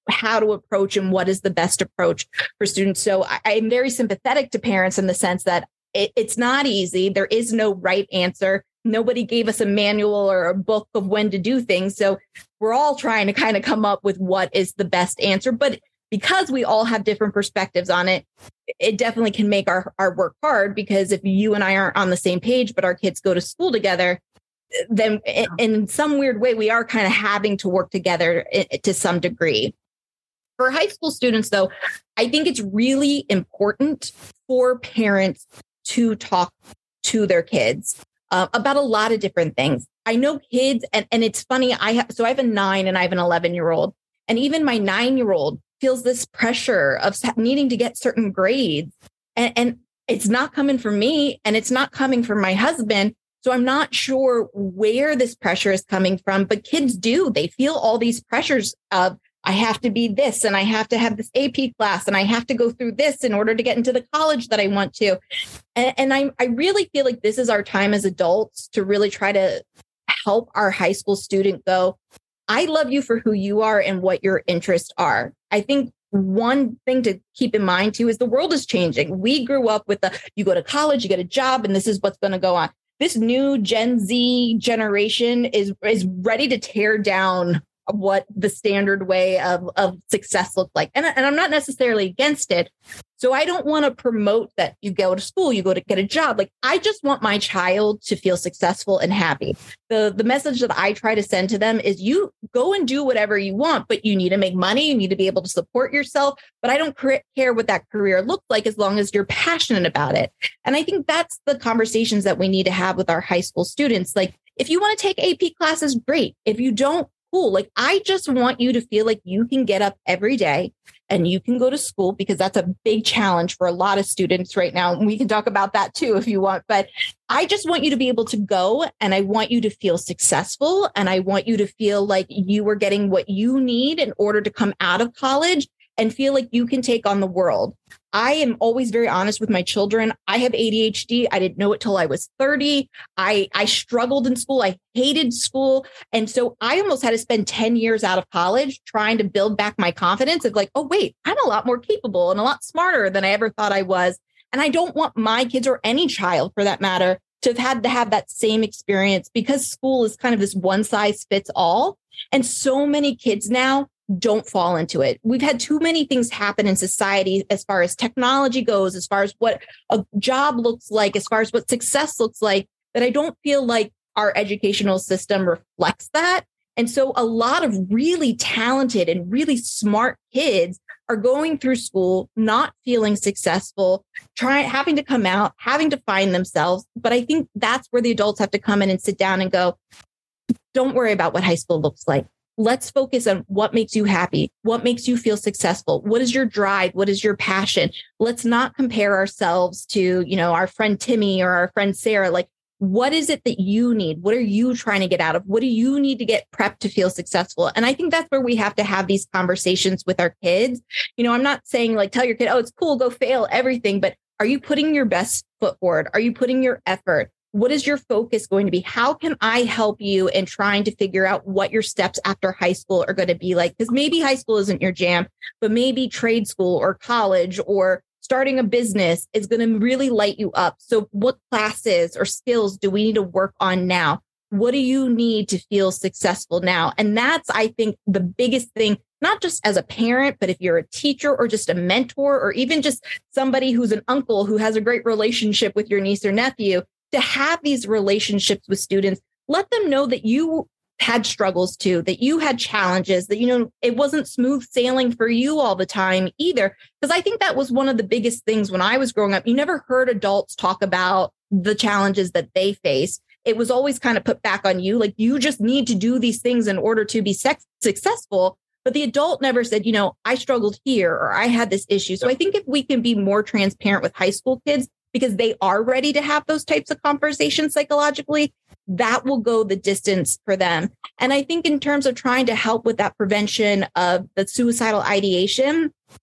B: how to approach and what is the best approach for students. So I'm very sympathetic to parents in the sense that it's not easy. There is no right answer. Nobody gave us a manual or a book of when to do things. So we're all trying to kind of come up with what is the best answer. But because we all have different perspectives on it, it definitely can make our work hard, because if you and I aren't on the same page, but our kids go to school together, then in some weird way, we are kind of having to work together to some degree. For high school students, though, I think it's really important for parents to talk to their kids about a lot of different things. I know kids, and it's funny, I have a 9 and I have an 11-year-old, and even my 9-year-old feels this pressure of needing to get certain grades, and it's not coming from me, and it's not coming from my husband. So I'm not sure where this pressure is coming from, but kids do. They feel all these pressures of, I have to be this, and I have to have this AP class, and I have to go through this in order to get into the college that I want to. And I really feel like this is our time as adults to really try to help our high school student go, I love you for who you are and what your interests are. I think one thing to keep in mind too is the world is changing. We grew up with you go to college, you get a job, and this is what's going to go on. This new Gen Z generation is ready to tear down what the standard way of success looks like. And I'm not necessarily against it. So I don't want to promote that you go to school, you go to get a job. Like, I just want my child to feel successful and happy. The message that I try to send to them is, you go and do whatever you want, but you need to make money. You need to be able to support yourself. But I don't care what that career looks like, as long as you're passionate about it. And I think that's the conversations that we need to have with our high school students. Like, if you want to take AP classes, great. If you don't, cool. Like, I just want you to feel like you can get up every day and you can go to school, because that's a big challenge for a lot of students right now. And we can talk about that too, if you want, but I just want you to be able to go, and I want you to feel successful. And I want you to feel like you are getting what you need in order to come out of college and feel like you can take on the world. I am always very honest with my children. I have ADHD. I didn't know it till I was 30. I struggled in school. I hated school. And so I almost had to spend 10 years out of college trying to build back my confidence of like, oh, wait, I'm a lot more capable and a lot smarter than I ever thought I was. And I don't want my kids, or any child for that matter, to have that same experience, because school is kind of this one size fits all. And so many kids now don't fall into it. We've had too many things happen in society as far as technology goes, as far as what a job looks like, as far as what success looks like, that I don't feel like our educational system reflects that. And so a lot of really talented and really smart kids are going through school, not feeling successful, having to come out, having to find themselves. But I think that's where the adults have to come in and sit down and go, don't worry about what high school looks like. Let's focus on what makes you happy, what makes you feel successful. What is your drive? What is your passion? Let's not compare ourselves to, our friend Timmy or our friend Sarah. Like, what is it that you need? What are you trying to get out of? What do you need to get prepped to feel successful? And I think that's where we have to have these conversations with our kids. I'm not saying like, tell your kid, oh, it's cool, go fail everything. But are you putting your best foot forward? Are you putting your effort? What is your focus going to be? How can I help you in trying to figure out what your steps after high school are going to be like? Because maybe high school isn't your jam, but maybe trade school or college or starting a business is going to really light you up. So what classes or skills do we need to work on now? What do you need to feel successful now? And that's, I think, the biggest thing, not just as a parent, but if you're a teacher or just a mentor, or even just somebody who's an uncle who has a great relationship with your niece or nephew, to have these relationships with students, let them know that you had struggles too, that you had challenges, that, it wasn't smooth sailing for you all the time either. Because I think that was one of the biggest things when I was growing up. You never heard adults talk about the challenges that they face. It was always kind of put back on you. Like, you just need to do these things in order to be successful. But the adult never said, I struggled here, or I had this issue. So I think if we can be more transparent with high school kids, because they are ready to have those types of conversations psychologically, that will go the distance for them. And I think in terms of trying to help with that prevention of the suicidal ideation,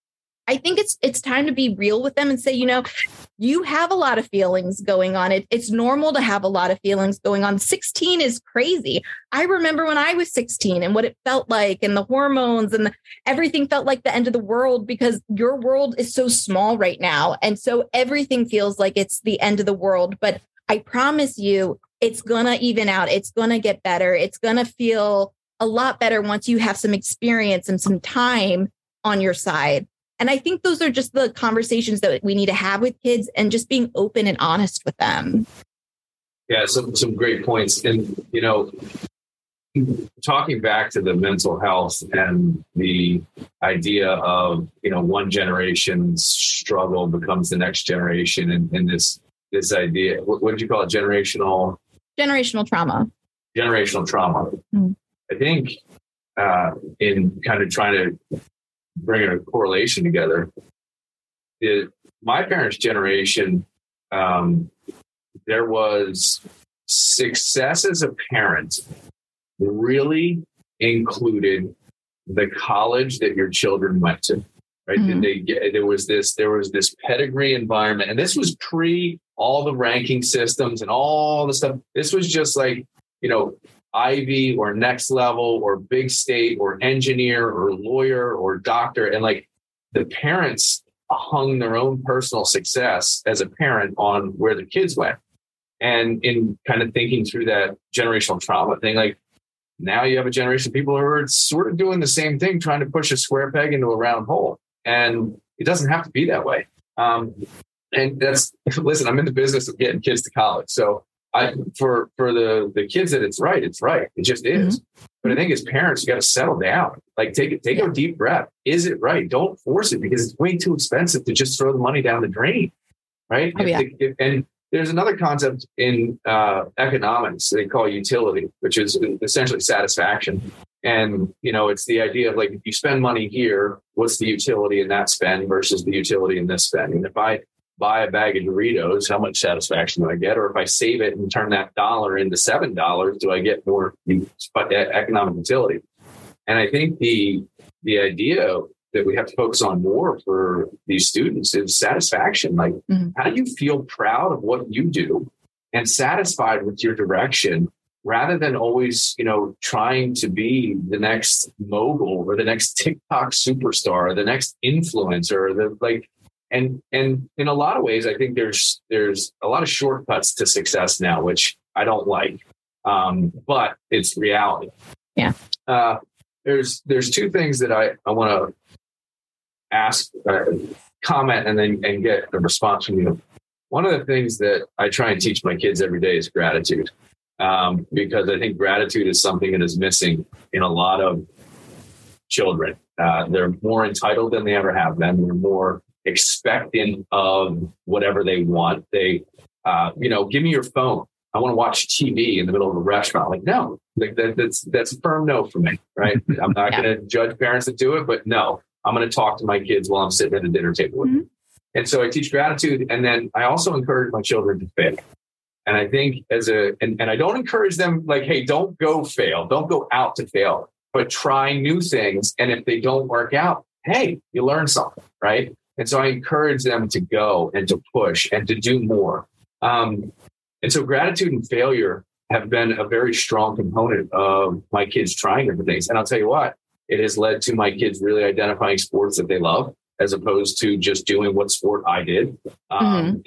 B: I think it's time to be real with them and say, you have a lot of feelings going on. It's normal to have a lot of feelings going on. 16 is crazy. I remember when I was 16 and what it felt like, and the hormones and everything felt like the end of the world, because your world is so small right now. And so everything feels like it's the end of the world. But I promise you, it's going to even out. It's going to get better. It's going to feel a lot better once you have some experience and some time on your side. And I think those are just the conversations that we need to have with kids, and just being open and honest with them.
A: Yeah, some great points. And, talking back to the mental health and the idea of, one generation's struggle becomes the next generation, and this idea, what did you call it? Generational
B: trauma.
A: Generational trauma.
B: Mm.
A: I think in kind of trying to bring a correlation together, my parents' generation, there was success as a parent really included the college that your children went to, right?
B: Mm-hmm.
A: There was this pedigree environment, and this was pre all the ranking systems and all the stuff. This was just like, Ivy or next level or big state or engineer or lawyer or doctor. And like the parents hung their own personal success as a parent on where the kids went. And in kind of thinking through that generational trauma thing, like now you have a generation of people who are sort of doing the same thing, trying to push a square peg into a round hole. And it doesn't have to be that way. And listen, I'm in the business of getting kids to college. So for the kids that it's right. It just is. Mm-hmm. But I think as parents, you got to settle down, like take a deep breath. Is it right? Don't force it, because it's way too expensive to just throw the money down the drain. Right.
B: Oh, yeah.
A: And there's another concept in economics they call utility, which is essentially satisfaction. And, it's the idea of like, if you spend money here, what's the utility in that spend versus the utility in this spend? And if I buy a bag of Doritos, how much satisfaction do I get? Or if I save it and turn that dollar into $7, do I get more economic utility? And I think the idea that we have to focus on more for these students is satisfaction. Like, How do you feel proud of what you do and satisfied with your direction, rather than always, trying to be the next mogul or the next TikTok superstar or the next influencer, And in a lot of ways, I think there's a lot of shortcuts to success now, which I don't like, but it's reality.
B: Yeah.
A: There's two things that I want to ask, comment, and get a response from you. One of the things that I try and teach my kids every day is gratitude, because I think gratitude is something that is missing in a lot of children. They're more entitled than they ever have been. They're more expectant of whatever they want. They, give me your phone. I want to watch TV in the middle of a restaurant. Like, no, that's a firm no for me, right? I'm not going to judge parents that do it, but no, I'm going to talk to my kids while I'm sitting at the dinner table with them. And so I teach gratitude. And then I also encourage my children to fail. And I think and I don't encourage them like, hey, don't go fail. Don't go out to fail, but try new things. And if they don't work out, hey, you learn something, right? And so I encourage them to go and to push and to do more. And so gratitude and failure have been a very strong component of my kids trying different things. And I'll tell you what, it has led to my kids really identifying sports that they love, as opposed to just doing what sport I did. And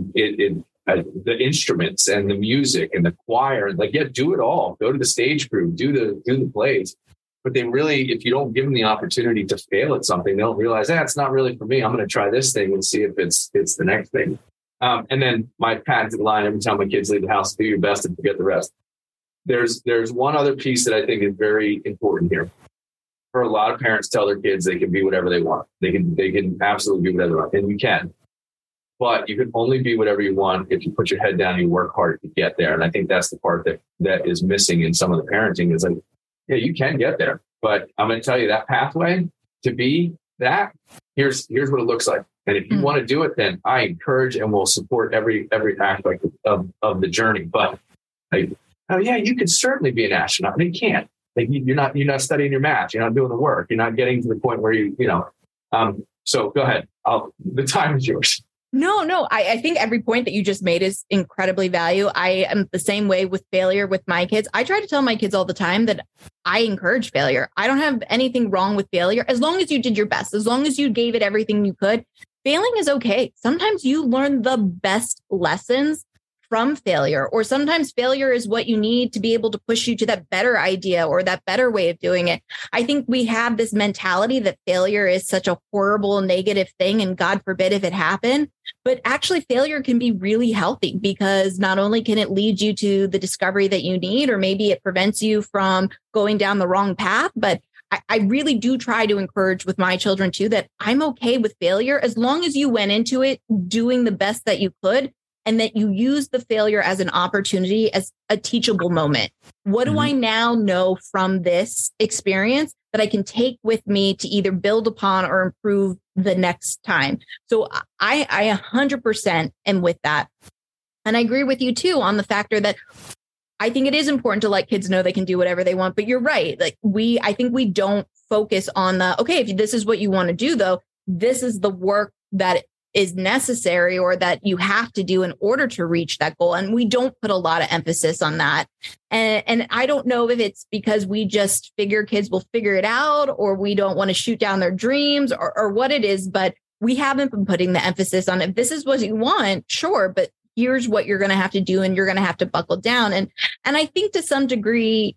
A: the instruments and the music and the choir, do it all. Go to the stage crew, do the plays. But they really, if you don't give them the opportunity to fail at something, they'll realize, it's not really for me. I'm going to try this thing and see if it's the next thing. And then my patented line every time my kids leave the house: do your best and forget the rest. There's one other piece that I think is very important here. For a lot of parents, tell their kids they can be whatever they want. They can absolutely be whatever they want, and you can. But you can only be whatever you want if you put your head down and you work hard to get there. And I think that's the part that is missing in some of the parenting is like, yeah, you can get there, but I'm going to tell you that pathway to be that, here's what it looks like. And if you want to do it, then I encourage and will support every aspect of the journey. But you could certainly be an astronaut. You can't. You're not studying your math. You're not doing the work. You're not getting to the point where So go ahead. The time is yours.
B: No. I think every point that you just made is incredibly valuable. I am the same way with failure with my kids. I try to tell my kids all the time that I encourage failure. I don't have anything wrong with failure. As long as you did your best, as long as you gave it everything you could, failing is okay. Sometimes you learn the best lessons from failure, or sometimes failure is what you need to be able to push you to that better idea or that better way of doing it. I think we have this mentality that failure is such a horrible, negative thing, and God forbid if it happened. But actually, failure can be really healthy, because not only can it lead you to the discovery that you need, or maybe it prevents you from going down the wrong path, but I really do try to encourage with my children too, that I'm okay with failure as long as you went into it doing the best that you could, and that you use the failure as an opportunity, as a teachable moment. What do I now know from this experience that I can take with me to either build upon or improve the next time? So I 100% am with that. And I agree with you too on the factor that I think it is important to let kids know they can do whatever they want. But you're right. Like I think we don't focus on okay, if this is what you want to do, though, this is the work that is necessary or that you have to do in order to reach that goal. And we don't put a lot of emphasis on that. And I don't know if it's because we just figure kids will figure it out, or we don't want to shoot down their dreams, or what it is, but we haven't been putting the emphasis on, if this is what you want, sure, but here's what you're going to have to do, and you're going to have to buckle down. And I think to some degree,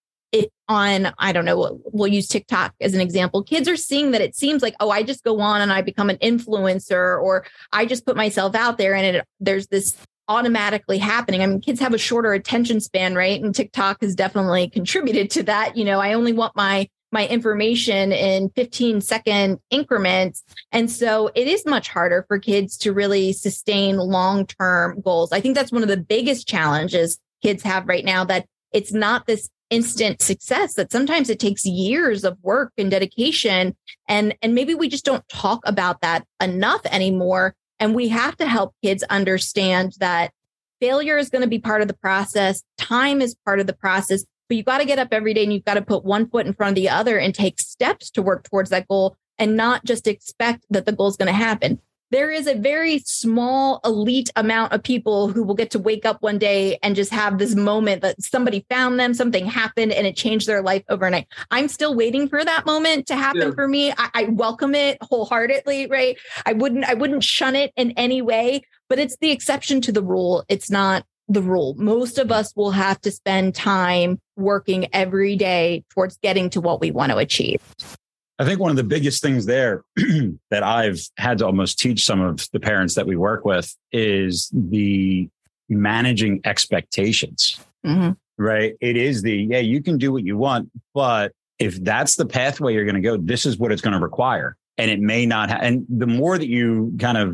B: I don't know, we'll use TikTok as an example. Kids are seeing that it seems like, I just go on and I become an influencer, or I just put myself out there, and there's this automatically happening. I mean, kids have a shorter attention span, right? And TikTok has definitely contributed to that. I only want my information in 15-second increments. And so it is much harder for kids to really sustain long-term goals. I think that's one of the biggest challenges kids have right now, that it's not this instant success, that sometimes it takes years of work and dedication. And maybe we just don't talk about that enough anymore. And we have to help kids understand that failure is going to be part of the process. Time is part of the process, but you've got to get up every day, and you've got to put one foot in front of the other and take steps to work towards that goal, and not just expect that the goal is going to happen. There is a very small elite amount of people who will get to wake up one day and just have this moment that somebody found them, something happened, and it changed their life overnight. I'm still waiting for that moment to happen for me. I welcome it wholeheartedly, right? I wouldn't shun it in any way, but it's the exception to the rule. It's not the rule. Most of us will have to spend time working every day towards getting to what we want to achieve.
C: I think one of the biggest things there that I've had to almost teach some of the parents that we work with is the managing expectations, right? It is you can do what you want, but if that's the pathway you're going to go, this is what it's going to require. And it may not. And the more that you kind of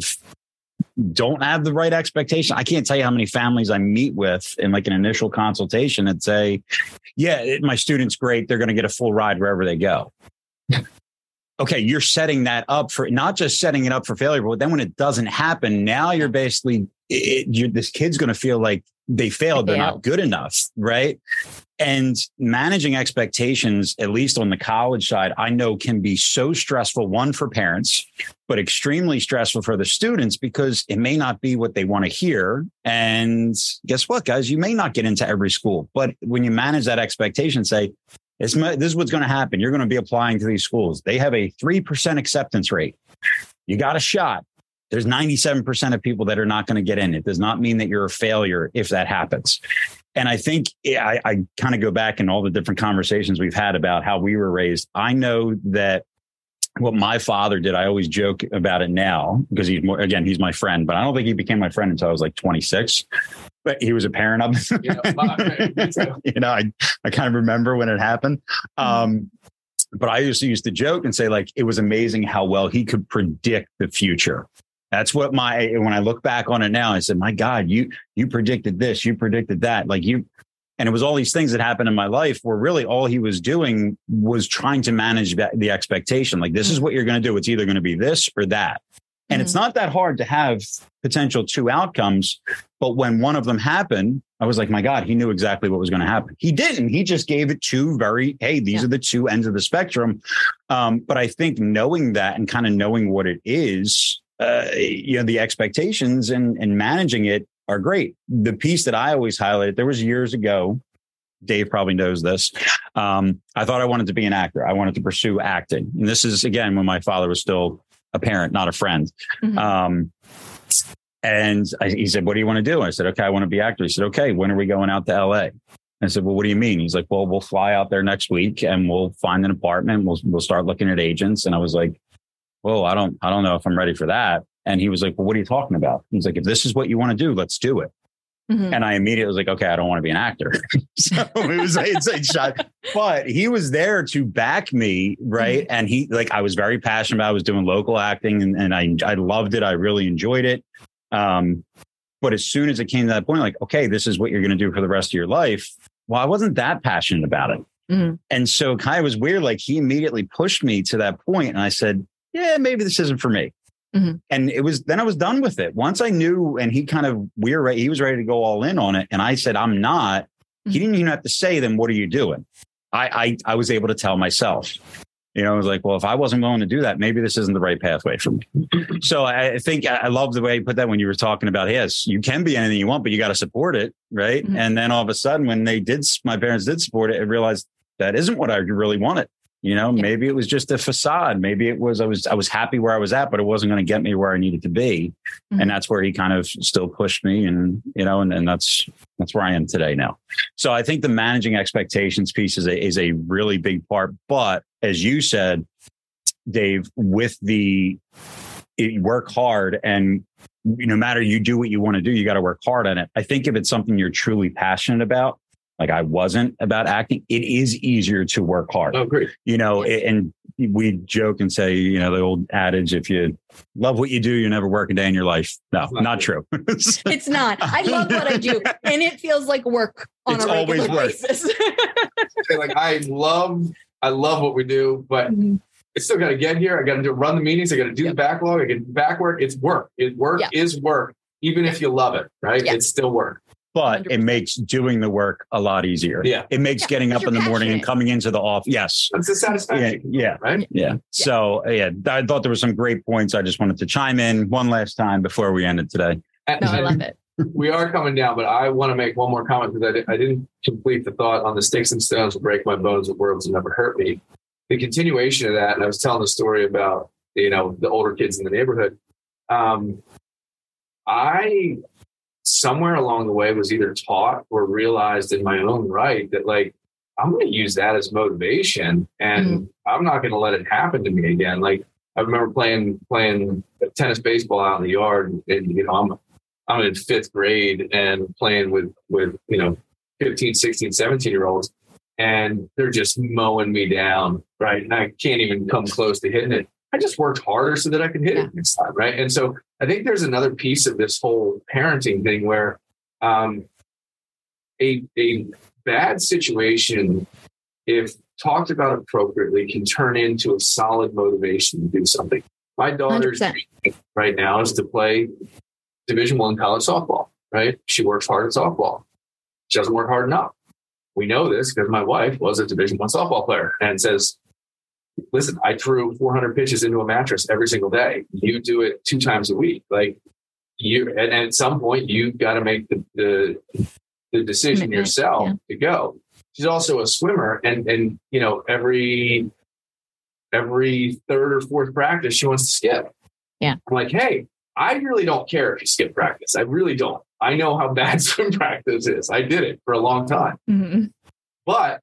C: don't have the right expectation, I can't tell you how many families I meet with in like an initial consultation that say, my student's great. They're going to get a full ride wherever they go. Okay, you're setting that up for, not just setting it up for failure, but then when it doesn't happen, now you're basically, this kid's going to feel like they failed. They're not good enough, right? And managing expectations, at least on the college side, I know can be so stressful, one for parents, but extremely stressful for the students, because it may not be what they want to hear. And guess what, guys? You may not get into every school, but when you manage that expectation, say, this is what's going to happen. You're going to be applying to these schools. They have a 3% acceptance rate. You got a shot. There's 97% of people that are not going to get in. It does not mean that you're a failure if that happens. And I think I kind of go back in all the different conversations we've had about how we were raised. I know that what my father did, I always joke about it now because he's my friend, but I don't think he became my friend until I was like 26. But he was a parent of I kind of remember when it happened. But I used to joke and say, like, it was amazing how well he could predict the future. That's what when I look back on it now, I said, my God, you predicted this, you predicted that, and it was all these things that happened in my life where really all he was doing was trying to manage the expectation. Like, this is what you're going to do. It's either going to be this or that. And it's not that hard to have potential two outcomes. But when one of them happen, I was like, my God, he knew exactly what was going to happen. He didn't. He just gave it these are the two ends of the spectrum. But I think knowing that and kind of knowing what it is, the expectations and managing it are great. The piece that I always highlighted, there was years ago, Dave probably knows this. I thought I wanted to be an actor. I wanted to pursue acting. And this is, again, when my father was still a parent, not a friend. Mm-hmm. He said, what do you want to do? I said, okay, I want to be actor. He said, okay, when are we going out to LA? I said, well, what do you mean? He's like, well, we'll fly out there next week and we'll find an apartment. We'll start looking at agents. And I was like, well, I don't know if I'm ready for that. And he was like, well, what are you talking about? He's like, if this is what you want to do, let's do it. Mm-hmm. And I immediately was like, okay, I don't want to be an actor. So it was a shot, but he was there to back me. Right. Mm-hmm. And I was very passionate about, I was doing local acting and I loved it. I really enjoyed it. But as soon as it came to that point, like, okay, this is what you're going to do for the rest of your life. Well, I wasn't that passionate about it. Mm-hmm. And so it kind of was weird. Like he immediately pushed me to that point and I said, yeah, maybe this isn't for me. Mm-hmm. And then I was done with it. Once I knew, and he was ready to go all in on it. And I said, I'm not. Mm-hmm. He didn't even have to say, then what are you doing? I was able to tell myself, I was like, well, if I wasn't willing to do that, maybe this isn't the right pathway for me. So I think I love the way you put that when you were talking about, yes, you can be anything you want, but you got to support it. Right. Mm-hmm. And then all of a sudden when my parents did support it, I realized that isn't what I really wanted. Maybe it was just a facade. Maybe it was, I was happy where I was at, but it wasn't going to get me where I needed to be. Mm-hmm. And that's where he kind of still pushed me and that's where I am today now. So I think the managing expectations piece is a really big part. But as you said, Dave, with work hard and no matter you do what you want to do, you got to work hard on it. I think if it's something you're truly passionate about, like I wasn't about acting, it is easier to work hard.
A: Oh, great.
C: And we joke and say, the old adage, if you love what you do, you never work a day in your life. No, not true.
B: It's not. I love what I do. And it feels like work on a regular basis.
A: Like I love what we do, but I still got to get here. I got to run the meetings. I got to do the backlog. I get back work. It's work. Work is work. Even if you love it, right? Yeah. It's still work.
C: But 100%. It makes doing the work a lot easier. Yeah. It makes getting up in the morning and coming into the office. Yes.
A: It's a satisfaction.
C: Yeah. Right? Yeah. So, I thought there were some great points. I just wanted to chime in one last time before we ended today.
B: No, I love it.
A: We are coming down, but I want to make one more comment because I didn't complete the thought on the sticks and stones will break my bones, but words will never hurt me. The continuation of that, and I was telling the story about, the older kids in the neighborhood. I somewhere along the way was either taught or realized in my own right that like, I'm going to use that as motivation and I'm not going to let it happen to me again. Like I remember playing tennis baseball out in the yard and, I'm in fifth grade and playing with 15, 16, 17-year-olds and they're just mowing me down. Right. And I can't even come close to hitting it. I just worked harder so that I could hit it next time. Right. And so I think there's another piece of this whole parenting thing where a bad situation, if talked about appropriately, can turn into a solid motivation to do something. My daughter's dream right now is to play Division I college softball. Right. She works hard at softball. She doesn't work hard enough. We know this because my wife was a Division I softball player and says, listen, I threw 400 pitches into a mattress every single day. You do it 2 times a week. Like and at some point you've got to make the decision yourself to go. She's also a swimmer and every third or fourth practice, she wants to skip.
B: Yeah.
A: I'm like, hey, I really don't care if you skip practice. I really don't. I know how bad swim practice is. I did it for a long time. Mm-hmm. But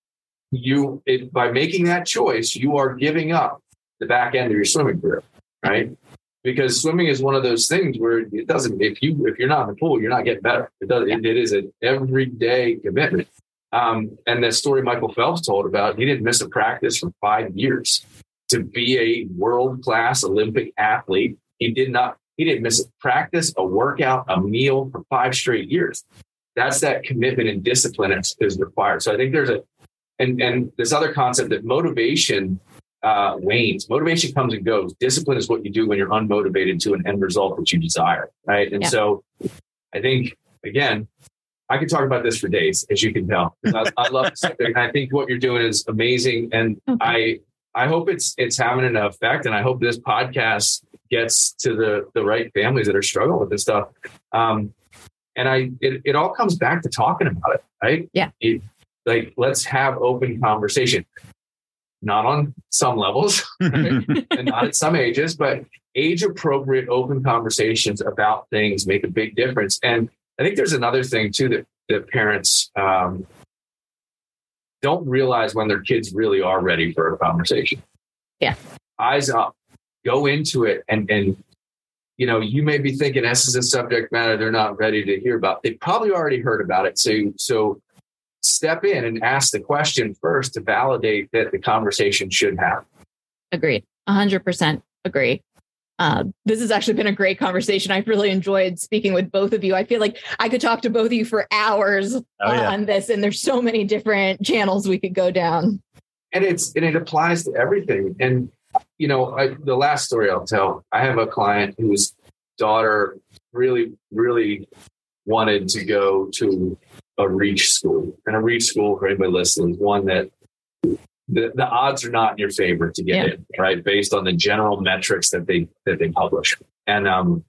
A: by making that choice, you are giving up the back end of your swimming career, right? Because swimming is one of those things where it doesn't. If you're not in the pool, you're not getting better. It is an everyday commitment. And the story Michael Phelps told about, he didn't miss a practice for 5 years to be a world-class Olympic athlete. He didn't miss a practice, a workout, a meal for 5 straight years. That's that commitment and discipline is required. So I think there's and this other concept that motivation wanes. Motivation comes and goes. Discipline is what you do when you're unmotivated to an end result that you desire, right? And so I think, again, I could talk about this for days, as you can tell. I love this. I think what you're doing is amazing. And I hope it's having an effect. And I hope this podcast gets to the right families that are struggling with this stuff. And it all comes back to talking about it, right?
B: Yeah.
A: Like, let's have open conversation, not on some levels right? And not at some ages, but age appropriate open conversations about things make a big difference. And I think there's another thing too that parents don't realize when their kids really are ready for a conversation.
B: Yeah.
A: Eyes up, go into it. And you may be thinking this is a subject matter they're not ready to hear about. They probably already heard about it. So step in and ask the question first to validate that the conversation should happen.
B: Agreed. 100% agree. This has actually been a great conversation. I've really enjoyed speaking with both of you. I feel like I could talk to both of you for hours on this, and there's so many different channels we could go down.
A: And it applies to everything. And, the last story I'll tell, I have a client whose daughter really, really wanted to go to a reach school. And a reach school, for anybody listening, is one that the odds are not in your favor to get in, right? Based on the general metrics that they publish. And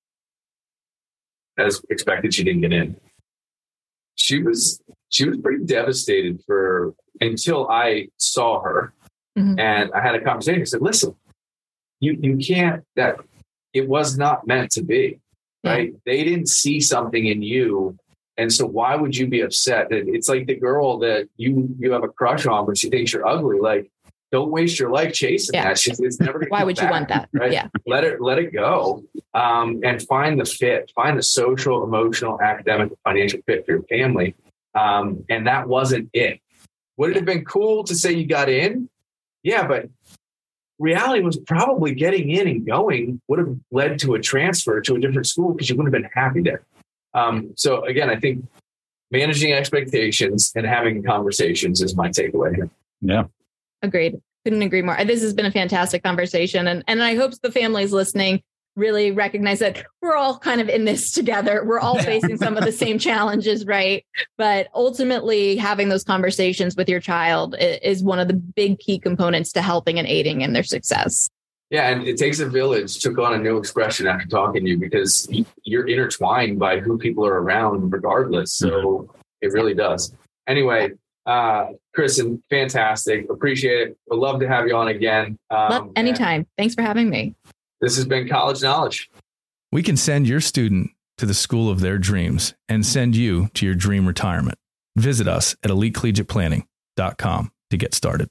A: as expected, she didn't get in. She was pretty devastated until I saw her. Mm-hmm. And I had a conversation. I said, listen, you can't, that it was not meant to be, right? They didn't see something in you. And so why would you be upset? It's like the girl that you have a crush on, but she thinks you're ugly. Like, don't waste your life chasing that. It's never going to
B: Why would you want that?
A: Right?
B: Yeah.
A: Let it go. And find the fit, find the social, emotional, academic, financial fit for your family. And that wasn't it. Would it have been cool to say you got in? Yeah, but reality was probably getting in and going would have led to a transfer to a different school because you wouldn't have been happy there. So again, I think managing expectations and having conversations is my takeaway here.
C: Yeah.
B: Agreed. Couldn't agree more. This has been a fantastic conversation. And I hope the families listening really recognize that we're all kind of in this together. We're all facing some of the same challenges, right? But ultimately, having those conversations with your child is one of the big key components to helping and aiding in their success.
A: Yeah, and it takes a village took on a new expression after talking to you because you're intertwined by who people are around regardless. So it really does. Anyway, Kristen, fantastic. Appreciate it. Would love to have you on again.
B: Anytime. Thanks for having me.
A: This has been College Knowledge.
D: We can send your student to the school of their dreams and send you to your dream retirement. Visit us at elitecollegiateplanning.com to get started.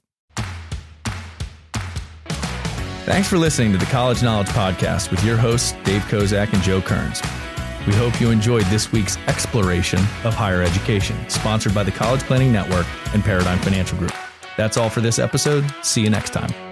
D: Thanks for listening to the College Knowledge Podcast with your hosts, Dave Kozak and Joe Kearns. We hope you enjoyed this week's exploration of higher education, sponsored by the College Planning Network and Paradigm Financial Group. That's all for this episode. See you next time.